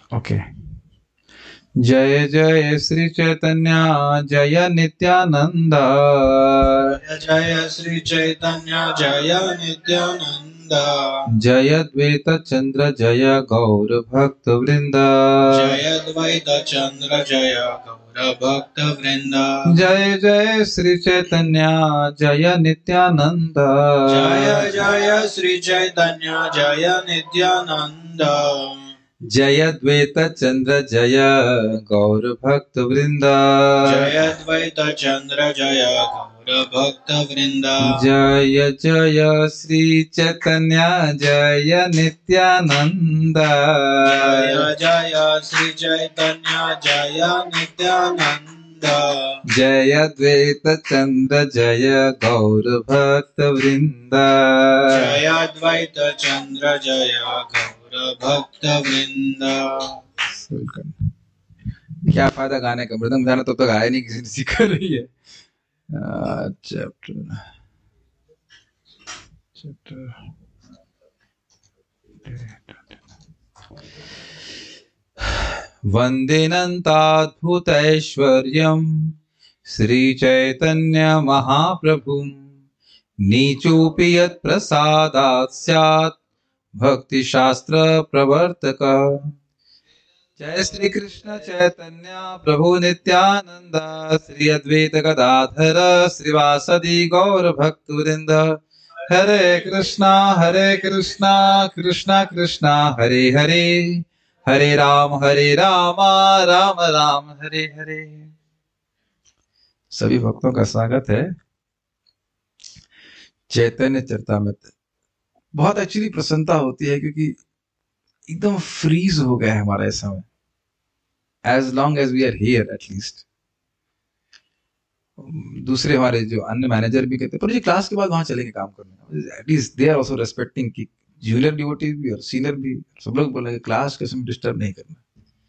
Okay. जय जय श्री चैतन्य जय नित्यानंद। जय जय श्री चैतन्य जय नित्यानंद। जय द्वैत चंद्र जय गौर भक्त वृंद। जय द्वैत चंद्र जय गौर भक्त वृंद। जय जय श्री चैतन्य जय नित्यानंद। जय जय श्री चैतन्य जय नित्यानंद। जय द्वैत चंद्र जय गौर भक्त वृंद। जय द्वैत चंद्र जय गौर भक्त वृंद। जय जय श्री चैतन्य जय नित्यानंद। जय जय श्री चैतन्य जय नित्यानंद। जय द्वैत चंद्र जय गौर भक्त वृंद। जय द्वैत चंद्र जय गौर भक्त वृंद। क्या फायदा गाने का, मृदंग बजाना तो गाया नहीं, किसी ने सीखा नहीं है। चैप्टर वंदेनन्ताद्भुतैश्वर्यं श्रीचैतन्य महाप्रभुं नीचोऽपि यत्प्रसादात् स्यात् भक्तिशास्त्र प्रवर्तक। जय श्री कृष्ण चैतन्य प्रभु नित्यानंद श्री अद्वैत गदाधर श्रीवासदि गौर भक्त वृंद। हरे कृष्णा कृष्णा कृष्णा हरे हरे, हरे राम राम राम हरे हरे। सभी भक्तों का स्वागत है चैतन्य चरितामृत। बहुत एक्चुअली प्रसन्नता होती है क्योंकि एकदम फ्रीज हो गया है हमारा ये समय, as long as we are here at least. दूसरे हमारे जो अन्य मैनेजर भी कहते हैं पर जी क्लास के बाद वहां चलेंगे काम करने, at least they are also respecting कि जूनियर डिवोटीज भी और सीनियर भी सब लोग बोलेंगे क्लास के समय डिस्टर्ब नहीं करना।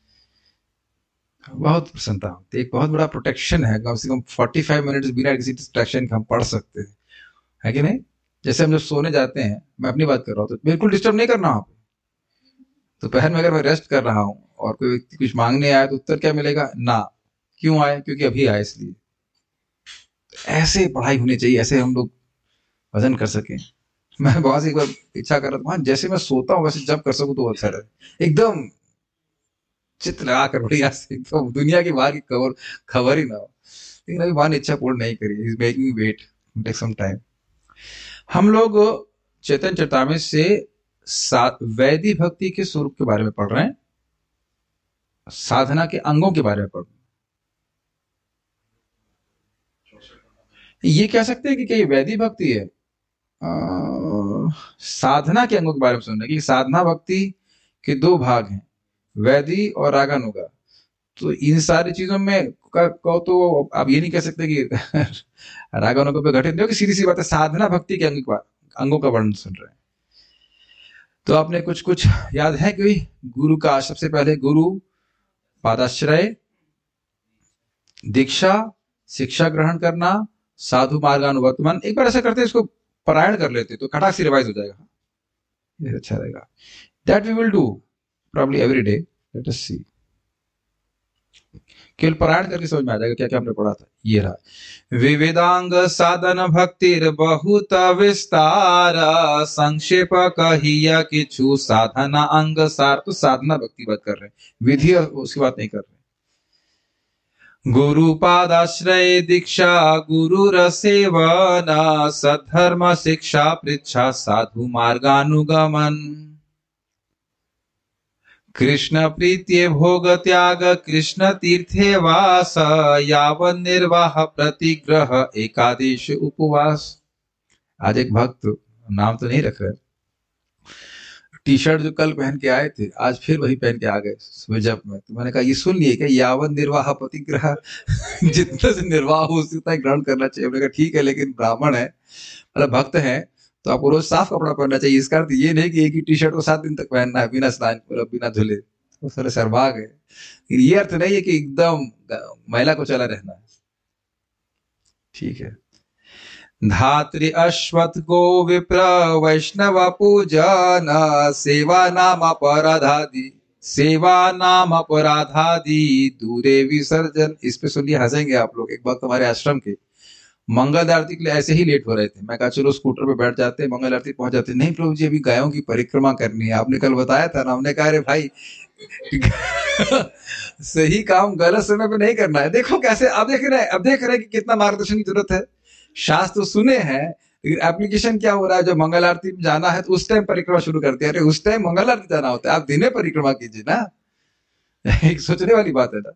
बहुत प्रसन्नता होती है, एक बहुत बड़ा प्रोटेक्शन है। कम से कम 45 मिनट्स बिना किसी डिस्ट्रैक्शन के हम पढ़ सकते हैं, है कि नहीं? जैसे हम जब सोने जाते हैं, मैं अपनी बात कर रहा हूँ, तो बिल्कुल डिस्टर्ब नहीं करना वहां पे। दोपहर में अगर मैं रेस्ट कर रहा हूँ और कोई व्यक्ति कुछ मांगने आया तो उत्तर क्या मिलेगा? ना। क्यों आए? क्योंकि अभी आए इसलिए। ऐसे पढ़ाई होनी चाहिए, ऐसे हम लोग वजन कर सके। मैं बहुत एक बार इच्छा कर रहा था, जैसे मैं सोता हूँ वैसे जब कर सकूं तो अच्छा रहे, एकदम चित्र लगा कर बढ़िया से, एकदम दुनिया की बाहर की खबर ही ना हो। लेकिन अभी भगवान इच्छा पूर्ण नहीं करी, is making wait, take some time. हम लोग चैतन्य चरितामृत से वैदिक भक्ति के स्वरूप के बारे में पढ़ रहे हैं, साधना के अंगों के बारे में पढ़ रहे हैं। ये कह सकते हैं कि क्या ये वैदिक भक्ति है? साधना के अंगों के बारे में सुनना कि साधना भक्ति के दो भाग हैं, वैदी और रागानुगा। तो इन सारी चीजों में कहो तो आप ये नहीं कह सकते कि रागानुगा पे घटित नहीं हो, कि सीधी सी बात है साधना भक्ति के अंगों का वर्णन सुन रहे हैं। तो आपने कुछ कुछ याद है कि गुरु का सबसे पहले गुरु पादाश्रय, दीक्षा, शिक्षा ग्रहण करना, साधु मार्गानुवर्तमान। एक बार ऐसा करते हैं, इसको पारायण कर लेते तो खटाक से रिवाइज हो जाएगा, ये अच्छा रहेगा। That we will do probably every day. Let us see, केवल पारायण करके समझ में आ जाएगा क्या क्या हमने पढ़ा था। ये रहा, विविधांग साधन भक्तिर बहुत विस्तार, संक्षेप कहिया किछु साधना अंग सार। तो साधना भक्ति बात कर रहे हैं, विधि उसकी बात नहीं कर रहे। गुरु पादाश्रय दीक्षा गुरु सेवन, सद्धर्म शिक्षा पृच्छा साधु मार्गानुगमन, कृष्ण प्रीत्ये भोग त्याग कृष्ण तीर्थे वास, यावन निर्वाह प्रतिग्रह एकादश उपवास। आज एक भक्त, नाम तो नहीं रख रहे, टी शर्ट जो कल पहन के आए थे आज फिर वही पहन के आ गए सुबह जब में। तो मैंने कहा ये सुन लिए क्या, यावन निर्वाह प्रतिग्रह जितना से निर्वाह हो उतना ग्रहण करना चाहिए। मैंने कहा ठीक है, लेकिन ब्राह्मण है मतलब भक्त है तो आपको रोज साफ कपड़ा पहनना चाहिए। इसका अर्थ ये नहीं कि एक ही टी शर्ट को 7 दिन तक पहनना है बिना स्नान मतलब बिना धुले, तो सारे सर्वाग है। ये अर्थ नहीं है कि एकदम महिला को चला रहना है, ठीक है। धात्री अश्वत्थ गो विप्र वैष्णव पूजन, सेवा नाम अपराधादि सेवा नाम अपराधादि दूरे विसर्जन। इस पे सुनिए, हंसेंगे आप लोग। एक बात हमारे आश्रम के मंगल आरती के लिए ऐसे ही लेट हो रहे थे। मैं कहा चलो स्कूटर पे बैठ जाते हैं, मंगल आरती पहुंच जाते। नहीं प्रभु जी, अभी गायों की परिक्रमा करनी है, आपने कल बताया था ना। हमने कहा अरे भाई सही काम गलत समय पे नहीं करना है। देखो कैसे, अब देख रहे हैं कि कितना मार्गदर्शन की जरूरत है। शास्त्र सुने हैं, लेकिन एप्लीकेशन क्या हो रहा है? जो मंगल आरती में जाना है तो उस टाइम परिक्रमा शुरू करते हैं। अरे उस टाइम मंगल आरती जाना होता है, आप दिन में परिक्रमा कीजिए ना। एक सोचने वाली बात है ना।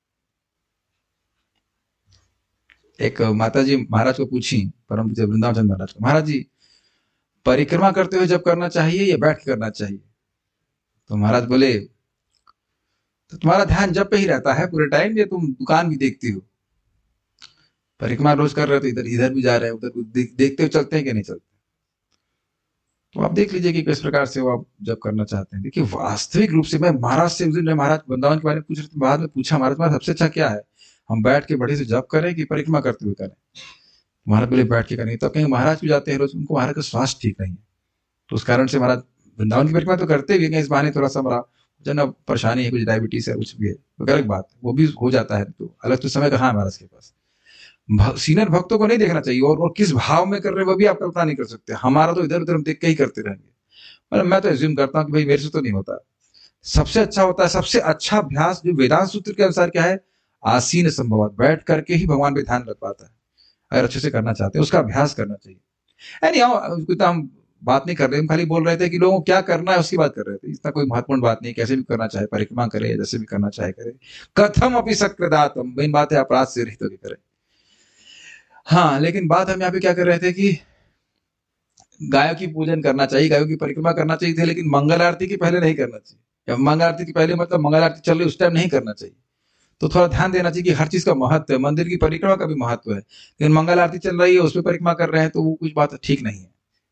एक माता जी महाराज को पूछी, परम पूज्य वृंदावन चंद्र महाराज को, महाराज जी परिक्रमा करते हुए जब करना चाहिए या बैठ के करना चाहिए? तो महाराज बोले, तो तुम्हारा ध्यान जब पे ही रहता है पूरे टाइम, या तुम दुकान भी देखती हो? परिक्रमा रोज कर रहे हो तो इधर इधर भी जा रहे हैं, उधर देखते हुए चलते हैं कि नहीं चलते? तो आप देख लीजिए कि किस प्रकार से वो आप जब करना चाहते हैं। देखिए वास्तविक रूप से, मैं महाराज से उस दिन महाराज वृंदावन के बारे में पूछ रहे थे, बाद में पूछा महाराज महाराज सबसे अच्छा क्या है, हम बैठ के बढ़िया से जप करें कि परिक्रमा करते हुए करें? महाराज बोले बैठ के करें। तो कहीं महाराज भी जाते हैं रोज, उनको महाराज का स्वास्थ्य ठीक नहीं है, तो उस कारण से महाराज वृंदावन की परिक्रमा तो करते भी हैं, इस बहाने थोड़ा सा हमारा जन परेशानी है, कुछ डायबिटीज है, कुछ भी है, तो अलग बात है, वो भी हो जाता है। तो अलग तो समय कहाँ है महाराज के पास। सीनियर भक्तों को नहीं देखना चाहिए, और किस भाव में कर रहे हैं वो भी आप कल्पना नहीं कर सकते। हमारा तो इधर उधर हम देख के ही करते रहेंगे। मतलब मैं तो एज्यूम करता हूँ कि भाई मेरे से तो नहीं होता। सबसे अच्छा होता है, सबसे अच्छा अभ्यास जो वेदांत सूत्र के अनुसार क्या है, आसीन संभवात, बैठ करके ही भगवान पे ध्यान रख पाता है। अगर अच्छे से करना चाहते हैं उसका अभ्यास करना चाहिए। यानी हम बात नहीं कर रहे, हम खाली बोल रहे थे कि लोगों को क्या करना है उसकी बात कर रहे थे। इतना कोई महत्वपूर्ण बात नहीं, कैसे भी करना चाहे परिक्रमा करे, जैसे भी करना चाहे करे। कथम अपनी सक्रियदातम, मेन बात है अपराध से रहित होकर करे। हाँ, लेकिन बात हम यहाँ पे क्या कर रहे थे कि गायों की पूजन करना चाहिए, गायों की परिक्रमा करना चाहिए थे, लेकिन मंगल आरती के पहले नहीं करना चाहिए। या मंगल आरती के पहले मतलब मंगल आरती चल रही उस टाइम नहीं करना चाहिए। तो थोड़ा ध्यान देना चाहिए कि हर चीज का महत्व है, मंदिर की परिक्रमा का भी महत्व है, लेकिन मंगल आरती चल रही है उसमें परिक्रमा कर रहे हैं तो वो कुछ बात ठीक नहीं है।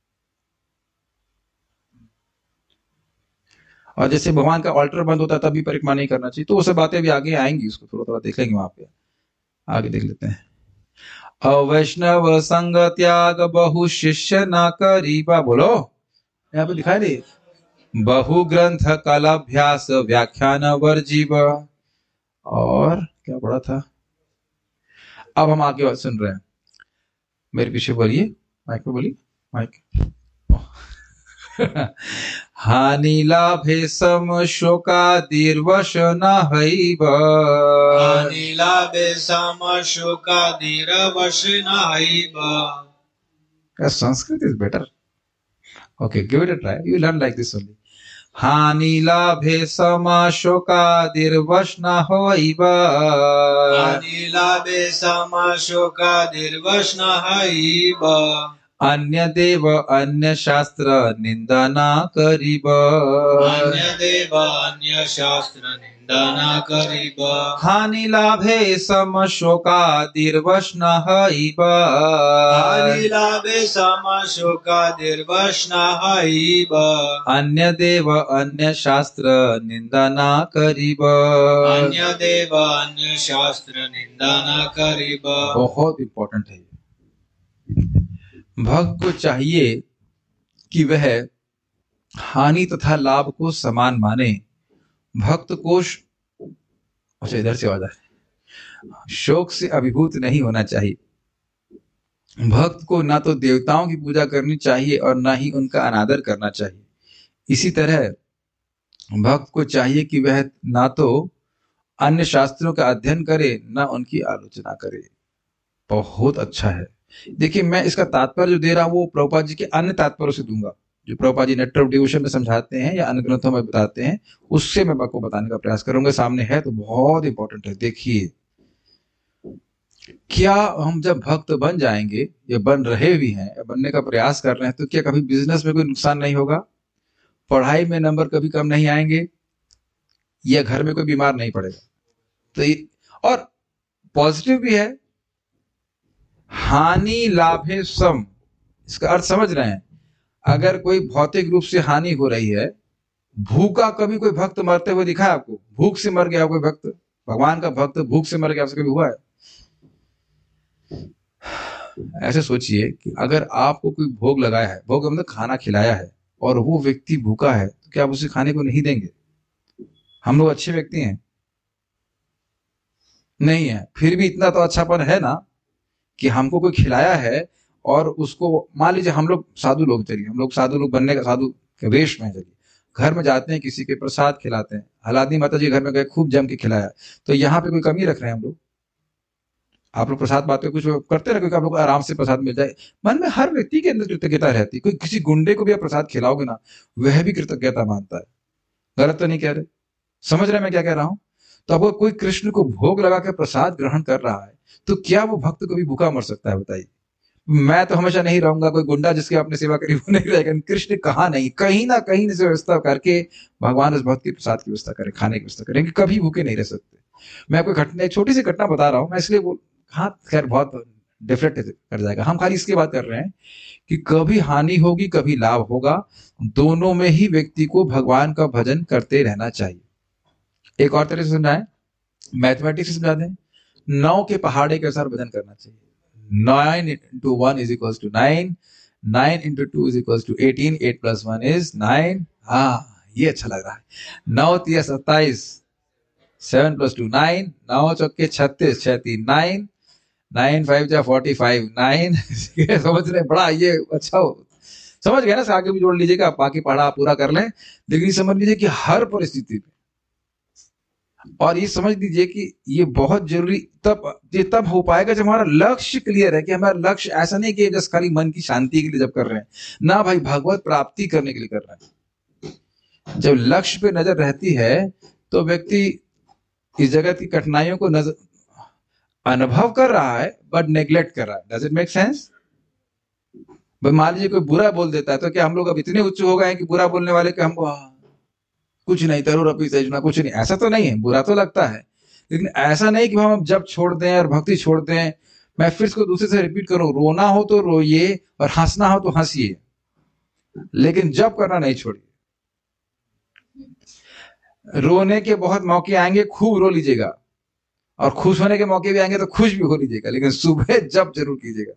और जैसे भगवान का ऑल्टर बंद होता है तब भी परिक्रमा नहीं करना चाहिए। तो वो सब बातें भी आगे आएंगी, उसको थोड़ा थोड़ा देख लेंगे वहां पे, आगे देख लेते हैं। अवैष्णव संग त्याग बहु शिष्य ना करीबा, बोलो यहाँ पे दिखाई दे, बहु ग्रंथ कलाभ्यास व्याख्यान वर्जीव। और क्या पढ़ा था, अब हम आगे सुन रहे हैं। मेरे पीछे बोलिए, माइक पे बोलिए, माइक। हानि लाभे सम शोकादिर्वश न हैव, हानि लाभे सम शोकादिर्वश न have. Sanskrit is better. Okay, give it a try. You learn like this only. हानि लाभे समा शोकादिर्वश न हैव, हानि लाभे सम शोकादिर्वश न हैव। अन्य देव अन्य शास्त्र निंदा न करीब, अन्य देव अन्य शास्त्र निंदा न करीब। हानि लाभे सम शोकादिर्वश न हैव, हानि लाभे सम शोकादिर्वश न हैव। अन्य देव अन्य शास्त्र निंदा न करीब, अन्य देव अन्य शास्त्र निंदा न करीब। बहुत इंपॉर्टेंट है। भक्त को चाहिए कि वह हानि तथा लाभ को समान माने। भक्त को अच्छा इधर से आवाज है, शोक से अभिभूत नहीं होना चाहिए। भक्त को ना तो देवताओं की पूजा करनी चाहिए और ना ही उनका अनादर करना चाहिए। इसी तरह भक्त को चाहिए कि वह ना तो अन्य शास्त्रों का अध्ययन करे ना उनकी आलोचना करे। बहुत अच्छा है। देखिए मैं इसका तात्पर्य जो दे रहा हूं वो प्रभुपाद जी के अन्य तात्पर्यों से दूंगा, जो Prabhupada ji nectar of devotion में समझाते हैं या अन्य ग्रंथों में बताते हैं, उससे मैं आपको बताने का प्रयास करूंगा। सामने है तो बहुत इंपॉर्टेंट है। देखिए क्या हम जब भक्त बन जाएंगे या बन रहे भी हैं या बनने का प्रयास कर रहे हैं, तो क्या कभी बिजनेस में कोई नुकसान नहीं होगा, पढ़ाई में नंबर कभी कम नहीं आएंगे, या घर में कोई बीमार नहीं पड़ेगा? तो और पॉजिटिव भी है, हानि लाभे सम, इसका अर्थ समझ रहे हैं? अगर कोई भौतिक रूप से हानि हो रही है, भूखा कभी कोई भक्त मरते हुए दिखा है आपको? भूख से मर गया कोई भक्त, भगवान का भक्त भूख से मर गया, आपसे कभी हुआ है? ऐसे सोचिए कि अगर आपको कोई भोग लगाया है, भोग मतलब खाना खिलाया है, और वो व्यक्ति भूखा है, तो क्या आप उसे खाने को नहीं देंगे? हम लोग अच्छे व्यक्ति हैं? नहीं है। फिर भी इतना तो अच्छापन है ना कि हमको कोई खिलाया है, और उसको मान लीजिए हम लोग साधु लोग, चलिए हम लोग साधु लोग बनने का, साधु के वेश में, चलिए घर में जाते हैं, किसी के प्रसाद खिलाते हैं, हलादनी माता जी घर में गए, खूब जम के खिलाया, तो यहाँ पे कोई कमी रख रहे हैं हम लोग? आप लोग प्रसाद बात पे कुछ करते रहे, क्योंकि आप लोग को आराम से प्रसाद मिल जाए। मन में हर व्यक्ति के अंदर कृतज्ञता रहती है। कोई किसी गुंडे को भी आप प्रसाद खिलाओगे ना, वह भी कृतज्ञता मानता है। गलत तो नहीं कह रहे? समझ रहे हैं मैं क्या कह रहा हूँ? तो अगर कोई कृष्ण को भोग लगा के प्रसाद ग्रहण कर रहा है, तो क्या वो भक्त कभी भूखा मर सकता है, बताइए? मैं तो हमेशा नहीं रहूंगा, कोई गुंडा जिसकी आपने सेवा करी वो नहीं रहेगा। कृष्ण कहाँ नहीं, कहीं ना कहीं से व्यवस्था करके भगवान उस भक्त की प्रसाद की व्यवस्था करें, खाने की व्यवस्था करें, कि कभी भूखे नहीं रह सकते। मैं कोई घटना, एक छोटी सी घटना बता रहा हूँ मैं, इसलिए वो, हाँ खैर बहुत डिफरेंट कर जाएगा। हम खाली इसकी बात कर रहे हैं कि कभी हानि होगी कभी लाभ होगा, दोनों में ही व्यक्ति को भगवान का भजन करते रहना चाहिए। एक और तरह से समझाएं, मैथमेटिक्स से समझा दें, 9 के पहाड़े के अनुसार भजन करना चाहिए। 9 into 1 is equals to 9, 9 into 2 is equals to 18, 8 plus 1 is 9। हाँ, ये अच्छा लग रहा है। 9 तिया 27, 7 plus 2 9, 9 चौके 36, 6 3 9, 9 5 जा 45 9। समझ रहे? बड़ा ये अच्छा हो, समझ गए ना? आगे भी जोड़ लीजिएगा, बाकी पढ़ा पूरा कर लें, लेकिन समझ लीजिए कि हर परिस्थिति में, और ये समझ लीजिए कि ये बहुत जरूरी तब हो पाएगा जब हमारा लक्ष्य क्लियर है। कि हमारा लक्ष्य ऐसा नहीं कि जस्ट खाली मन की शांति के लिए जब कर रहे हैं ना भाई, भगवत प्राप्ति करने के लिए कर रहे हैं। जब लक्ष्य पे नजर रहती है तो व्यक्ति इस जगत की कठिनाइयों को नजर अनुभव कर रहा है, बट नेग्लेक्ट कर रहा है। Does it make sense? मान लीजिए कोई बुरा बोल देता है, तो क्या हम लोग अब इतने उच्च हो गए हैं कि बुरा बोलने वाले के हमको कुछ नहीं, तरुर अपनी सजना, कुछ नहीं, ऐसा तो नहीं है। बुरा तो लगता है, लेकिन ऐसा नहीं कि हम जब छोड़ दें और भक्ति छोड़ दें। मैं फिर इसको दूसरे से रिपीट करूं, रोना हो तो रोइए और हंसना हो तो हंसिए, लेकिन जब करना नहीं छोड़िए। रोने के बहुत मौके आएंगे, खूब रो लीजिएगा, और खुश होने के मौके भी आएंगे तो खुश भी हो लीजिएगा, लेकिन सुबह जब जरूर कीजिएगा।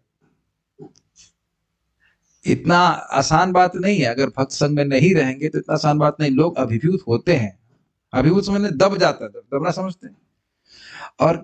इतना आसान बात नहीं है। अगर भक्त संग में नहीं रहेंगे तो इतना आसान बात नहीं। लोग अभिभूत होते हैं, अभिभूत समझने दब जाता है, दबना समझते हैं। और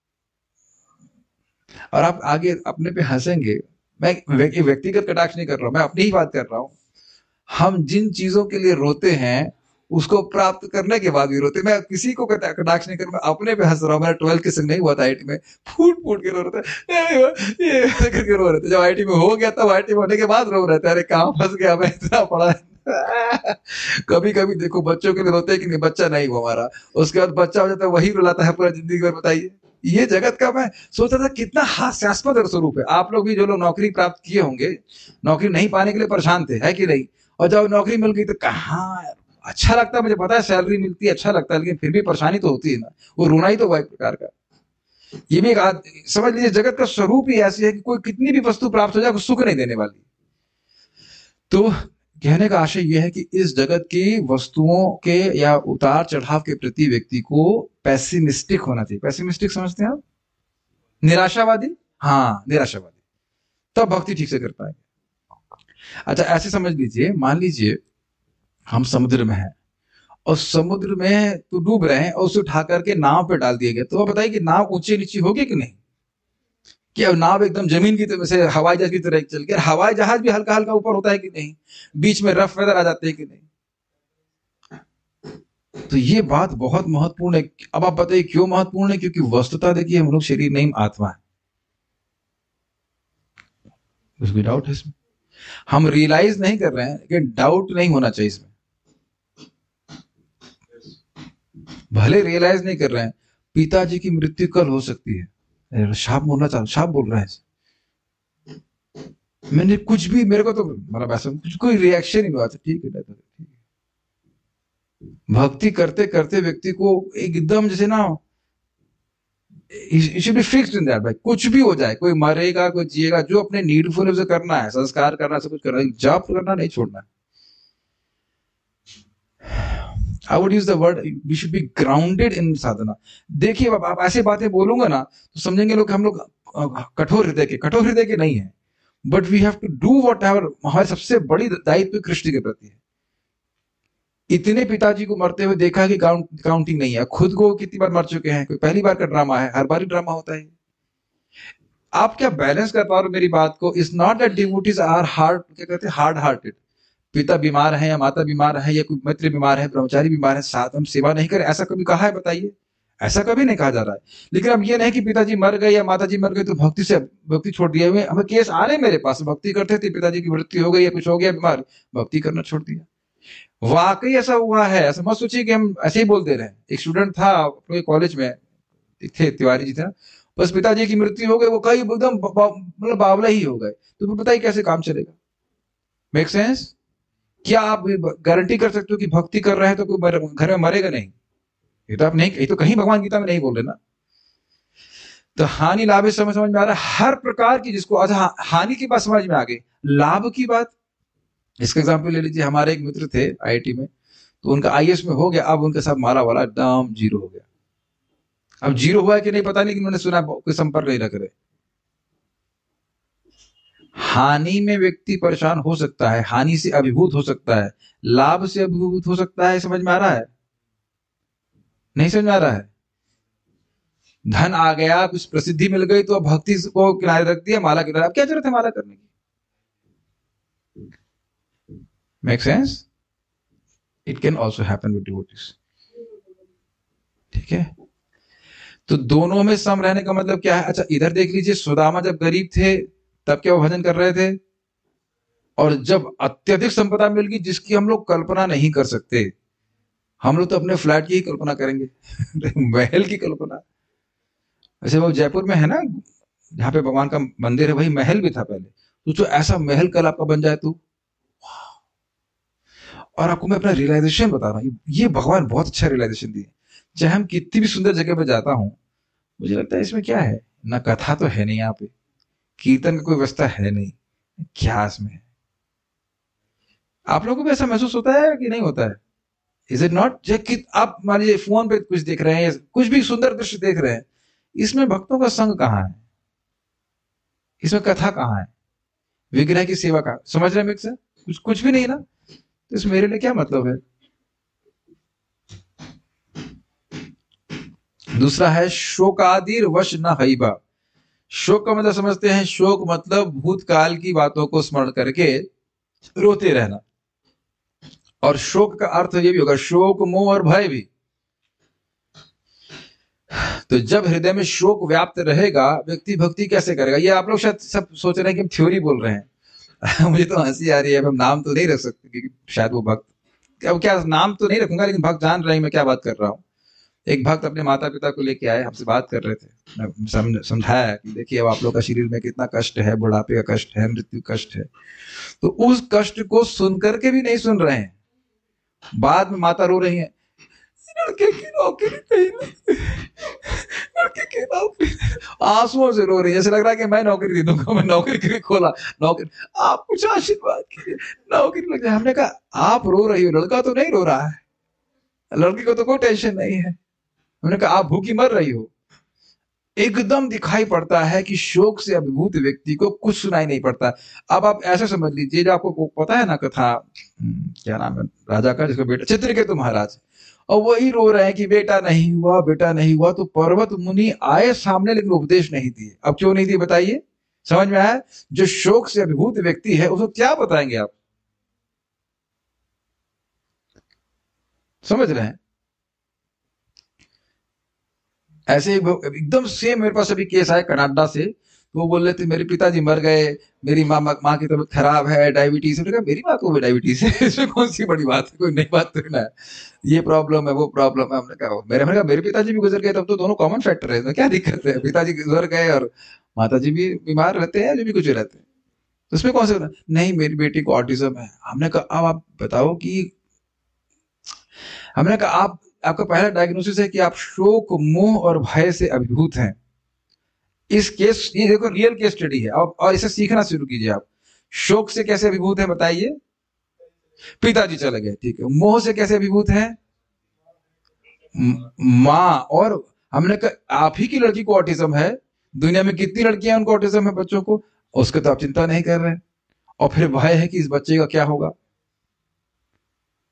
आप आगे अपने पे हंसेंगे। मैं व्यक्तिगत कटाक्ष नहीं कर रहा हूं, मैं अपनी ही बात कर रहा हूं। हम जिन चीजों के लिए रोते हैं उसको प्राप्त करने के बाद भी रोते। मैं किसी को कटाक्ष नहीं कर रहा, मैं अपने पे हंस रहा हूँ। मेरा 12 के संग नहीं हुआ था आईटी में, फूट फूट के रो रहे थे, ये करके रो रहे थे। जब आईटी में हो गया तब आईटी में होने के बाद रो रहे थे, अरे कहाँ फंस गया मैं, इतना पड़ा। कभी कभी देखो बच्चों के लिए रोते हैं कि नहीं, बच्चा नहीं वो हमारा, उसके बाद बच्चा हो जाता है, वही रुलाता है पूरा जिंदगी भर। बताइए, ये जगत का मैं सोचता था कितना हास्यास्पद स्वरूप है। आप लोग भी जो लोग नौकरी प्राप्त किए होंगे, नौकरी नहीं पाने के लिए परेशान थे, है कि नहीं? और जब नौकरी मिल गई तो कहाँ अच्छा लगता है, मुझे पता है सैलरी मिलती है, अच्छा लगता है, लेकिन फिर भी परेशानी तो होती है ना। वो रोना ही तो हुआ एक प्रकार का। ये भी एक समझ लीजिए जगत का स्वरूप ही ऐसी है कि कोई कितनी भी वस्तु प्राप्त हो जाए सुख नहीं देने वाली। तो कहने का आशय यह है कि इस जगत की वस्तुओं के या उतार चढ़ाव के प्रति व्यक्ति को पैसिमिस्टिक होना चाहिए। पैसिमिस्टिक समझते हैं आप? निराशावादी। हाँ, निराशावादी, तब भक्ति ठीक से कर पाएंगे। अच्छा ऐसे समझ लीजिए, मान लीजिए हम समुद्र में हैं और समुद्र में तो डूब रहे हैं और उसे उठा करके नाव पे डाल दिया गया, तो आप बताइए कि नाव ऊंची नीची होगी कि नहीं? कि अब नाव एकदम जमीन की तरह से हवाई जहाज की तरह चल गया। हवाई जहाज भी हल्का हल्का ऊपर होता है कि नहीं? बीच में रफ वेदर आ जाते हैं कि नहीं? तो ये बात बहुत महत्वपूर्ण है। अब आप बताइए क्यों महत्वपूर्ण है? क्योंकि वस्तुतः देखिए हम लोग शरीर नहीं आत्मा है, कुछ भी डाउट है इसमें? हम रियलाइज नहीं कर रहे हैं, लेकिन डाउट नहीं होना चाहिए इसमें। भले रियलाइज नहीं कर रहे हैं, पिताजी की मृत्यु कल हो सकती है, शाप बोलना चाह, शाप बोल रहा है। मैंने कुछ भी, मेरे को तो मतलब ऐसा कुछ कोई रिएक्शन ही नहीं हुआ था। ठीक है, ठीक है। भक्ति करते करते व्यक्ति को एकदम जैसे ना, should be fixed in that भाई, कुछ भी हो जाए, कोई मरेगा कोई जिएगा, जो अपने नीडफुल है उसे करना है, संस्कार करना है, सब कुछ करना है, जप करना नहीं छोड़ना है। I would use the word we should be grounded in sadhana। देखिए अब आप ऐसी बातें बोलूंगा ना तो समझेंगे लोग हम लोग कठोर हृदय के नहीं है, but we have to do whatever. हमारी सबसे बड़ी दायित्व कृष्ण के प्रति है। इतने पिताजी को मरते हुए देखा कि काउंटिंग नहीं है। खुद को कितनी बार मर चुके हैं, कोई पहली बार का ड्रामा है, हर बार ही ड्रामा होता है। आप क्या बैलेंस कर पा रहे हो मेरी बात को? It's not that devotees are hard, क्या कहते हैं, हार्ड हार्टेड। पिता बीमार है या माता बीमार है या कोई मित्र बीमार है, ब्रह्मचारी बीमार है, साथ हम सेवा नहीं करें, ऐसा कभी कहा है? बताइए। ऐसा कभी नहीं कहा जा रहा है। लेकिन अब ये नहीं कि पिताजी मर गए या माताजी मर गए तो भक्ति छोड़ दिए हुए। हमें केस आ रहे मेरे पास, भक्ति करते थे, पिताजी की मृत्यु हो गई या कुछ हो गया बीमार, भक्ति करना छोड़ दिया। वाकई ऐसा हुआ है। ऐसा मत सोचिए कि हम ऐसे ही बोल दे रहे हैं। एक स्टूडेंट था अपने कॉलेज में, थे तिवारी जी था, बस पिताजी की मृत्यु हो गई, वो कई एकदम मतलब बावला ही हो गए। तो फिर बताइए कैसे काम चलेगा? Make sense? क्या आप गारंटी कर सकते हो कि भक्ति कर रहे हैं तो कोई घर में मरेगा नहीं? ये तो आप नहीं, ये तो कहीं भगवान गीता में नहीं बोल रहे ना। तो हानि लाभ इस समय समझ में आ रहा है हर प्रकार की, जिसको अच्छा हानि की बात समझ में आ गई, लाभ की बात। इसका एग्जाम्पल ले लीजिए, हमारे एक मित्र थे आईआईटी में, तो उनका आईएएस में हो गया, अब उनके साथ माला वाला एकदम जीरो हो गया। अब जीरो हुआ है कि नहीं पता नहीं, कि उन्होंने सुना कोई संपर्क नहीं रख रहे। हानि में व्यक्ति परेशान हो सकता है, हानि से अभिभूत हो सकता है, लाभ से अभिभूत हो सकता है। समझ में आ रहा है? नहीं समझ में आ रहा है? धन आ गया, कुछ प्रसिद्धि मिल गई, तो अब भक्ति को किनारे रख दिया, माला किनारे। अब क्या जरूरत है माला करने की? Make sense? It can also happen with devotees. ठीक है, तो दोनों में सम रहने का मतलब क्या है? अच्छा इधर देख लीजिए, सुदामा जब गरीब थे तब क्या वो भजन कर रहे थे? और जब अत्यधिक संपदा मिल गई जिसकी हम लोग कल्पना नहीं कर सकते, हम लोग तो अपने फ्लैट की ही कल्पना करेंगे महल की कल्पना। वैसे वो जयपुर में है ना, जहाँ पे भगवान का मंदिर है, वही महल भी था पहले। तो जो ऐसा महल कल आपका बन जाए तो, और आपको मैं अपना रियलाइजेशन बता रहा हूँ, ये भगवान बहुत अच्छा रियलाइजेशन दिए। चाहे हम कितनी भी सुंदर जगह पे जाता हूँ, मुझे लगता है इसमें क्या है, ना कथा तो है नहीं यहाँ पे, कीर्तन की कोई व्यवस्था है नहीं, क्या इसमें है? आप लोगों को भी ऐसा महसूस होता है कि नहीं होता है? Is it not? कि आप मान लीजिए फोन पे कुछ देख रहे हैं या कुछ भी सुंदर दृश्य देख रहे हैं, इसमें भक्तों का संग कहाँ है? इसमें कथा कहाँ है? विग्रह की सेवा का समझ रहे हैं मिक्स है? कुछ कुछ भी नहीं ना, तो इसमें मेरे लिए क्या मतलब है? दूसरा है शोकादिर वश न हईबा। शोक का मतलब समझते हैं, शोक मतलब भूतकाल की बातों को स्मरण करके रोते रहना। और शोक का अर्थ ये भी होगा शोक, मोह और भय भी। तो जब हृदय में शोक व्याप्त रहेगा, व्यक्ति भक्ति कैसे करेगा? ये आप लोग शायद सब सोच रहे हैं कि हम थ्योरी बोल रहे हैं मुझे तो हंसी आ रही है। हम नाम तो नहीं रख सकते क्योंकि शायद वो भक्त, क्या नाम तो नहीं रखूंगा, लेकिन भक्त जान रहे हैं मैं क्या बात कर रहा हूँ। एक भक्त अपने माता पिता को लेके आए, हमसे बात कर रहे थे, मैं समझाया कि देखिए अब आप लोग का शरीर में कितना कष्ट है, बुढ़ापे का कष्ट है, मृत्यु कष्ट है। तो उस कष्ट को सुन करके भी नहीं सुन रहे हैं। बाद में माता रो रही है, लड़के की नौकरी नहीं लगी, लड़के की नौकरी, आंसुओं से रो रही है, जैसे लग रहा है कि मैं नौकरी दे दूंगा, मैं नौकरी के लिए खोला, नौकरी, आप कुछ आशीर्वाद कीजिए, नौकरी लग जाए। हमने कहा आप रो रही हो, लड़का तो नहीं रो रहा है, लड़की को तो कोई टेंशन नहीं है। हमने कहा आप भूखी मर रही हो। एकदम दिखाई पड़ता है कि शोक से अभिभूत व्यक्ति को कुछ सुनाई नहीं पड़ता। अब आप ऐसे समझ लीजिए, जो आपको पता है ना कथा, क्या नाम है राजा का जिसका बेटा चित्रकेतु महाराज, और वही रो रहे हैं कि बेटा नहीं हुआ, बेटा नहीं हुआ। तो पर्वत मुनि आए सामने, लेकिन उपदेश नहीं दिए। अब क्यों नहीं दिए बताइए? समझ में आया? जो शोक से अभिभूत व्यक्ति है उसको क्या बताएंगे आप? समझ रहे हैं? ऐसे एकदम सेम मेरे पास अभी केस आया कनाडा से। तो वो बोल रहे थे मेरे पिताजी मर गए, मेरी माँ की तबीयत खराब है, डायबिटीज है। मेरी माँ को भी डायबिटीज है इसमें कौन सी बड़ी बात है, कोई नई बात तो ना है। ये प्रॉब्लम है, वो प्रॉब्लम है। हमने कहा मेरे पिताजी भी गुजर गए, तब तो दोनों कॉमन फैक्टर है, तो क्या दिक्कत है? पिताजी गुजर गए और माताजी भी बीमार रहते हैं, जो भी कुछ रहते हैं, तो उसमें कौन सा? नहीं मेरी बेटी को ऑटिज्म है। हमने कहा अब आप बताओ कि, हमने कहा आप, आपका पहला डायग्नोसिस है कि आप शोक, मोह और भय से अभिभूत हैं। इस केस, ये देखो रियल केस स्टडी है, और इसे सीखना शुरू कीजिए आप। शोक से कैसे अभिभूत है बताइए? पिताजी चले गए, ठीक है। मोह से कैसे अभिभूत है? माँ। और हमने कहा आप ही की लड़की को ऑटिज्म है, दुनिया में कितनी लड़कियां उनको ऑटिज्म है बच्चों को, उसके तो आप चिंता नहीं कर रहे। और फिर भय है कि इस बच्चे का क्या होगा।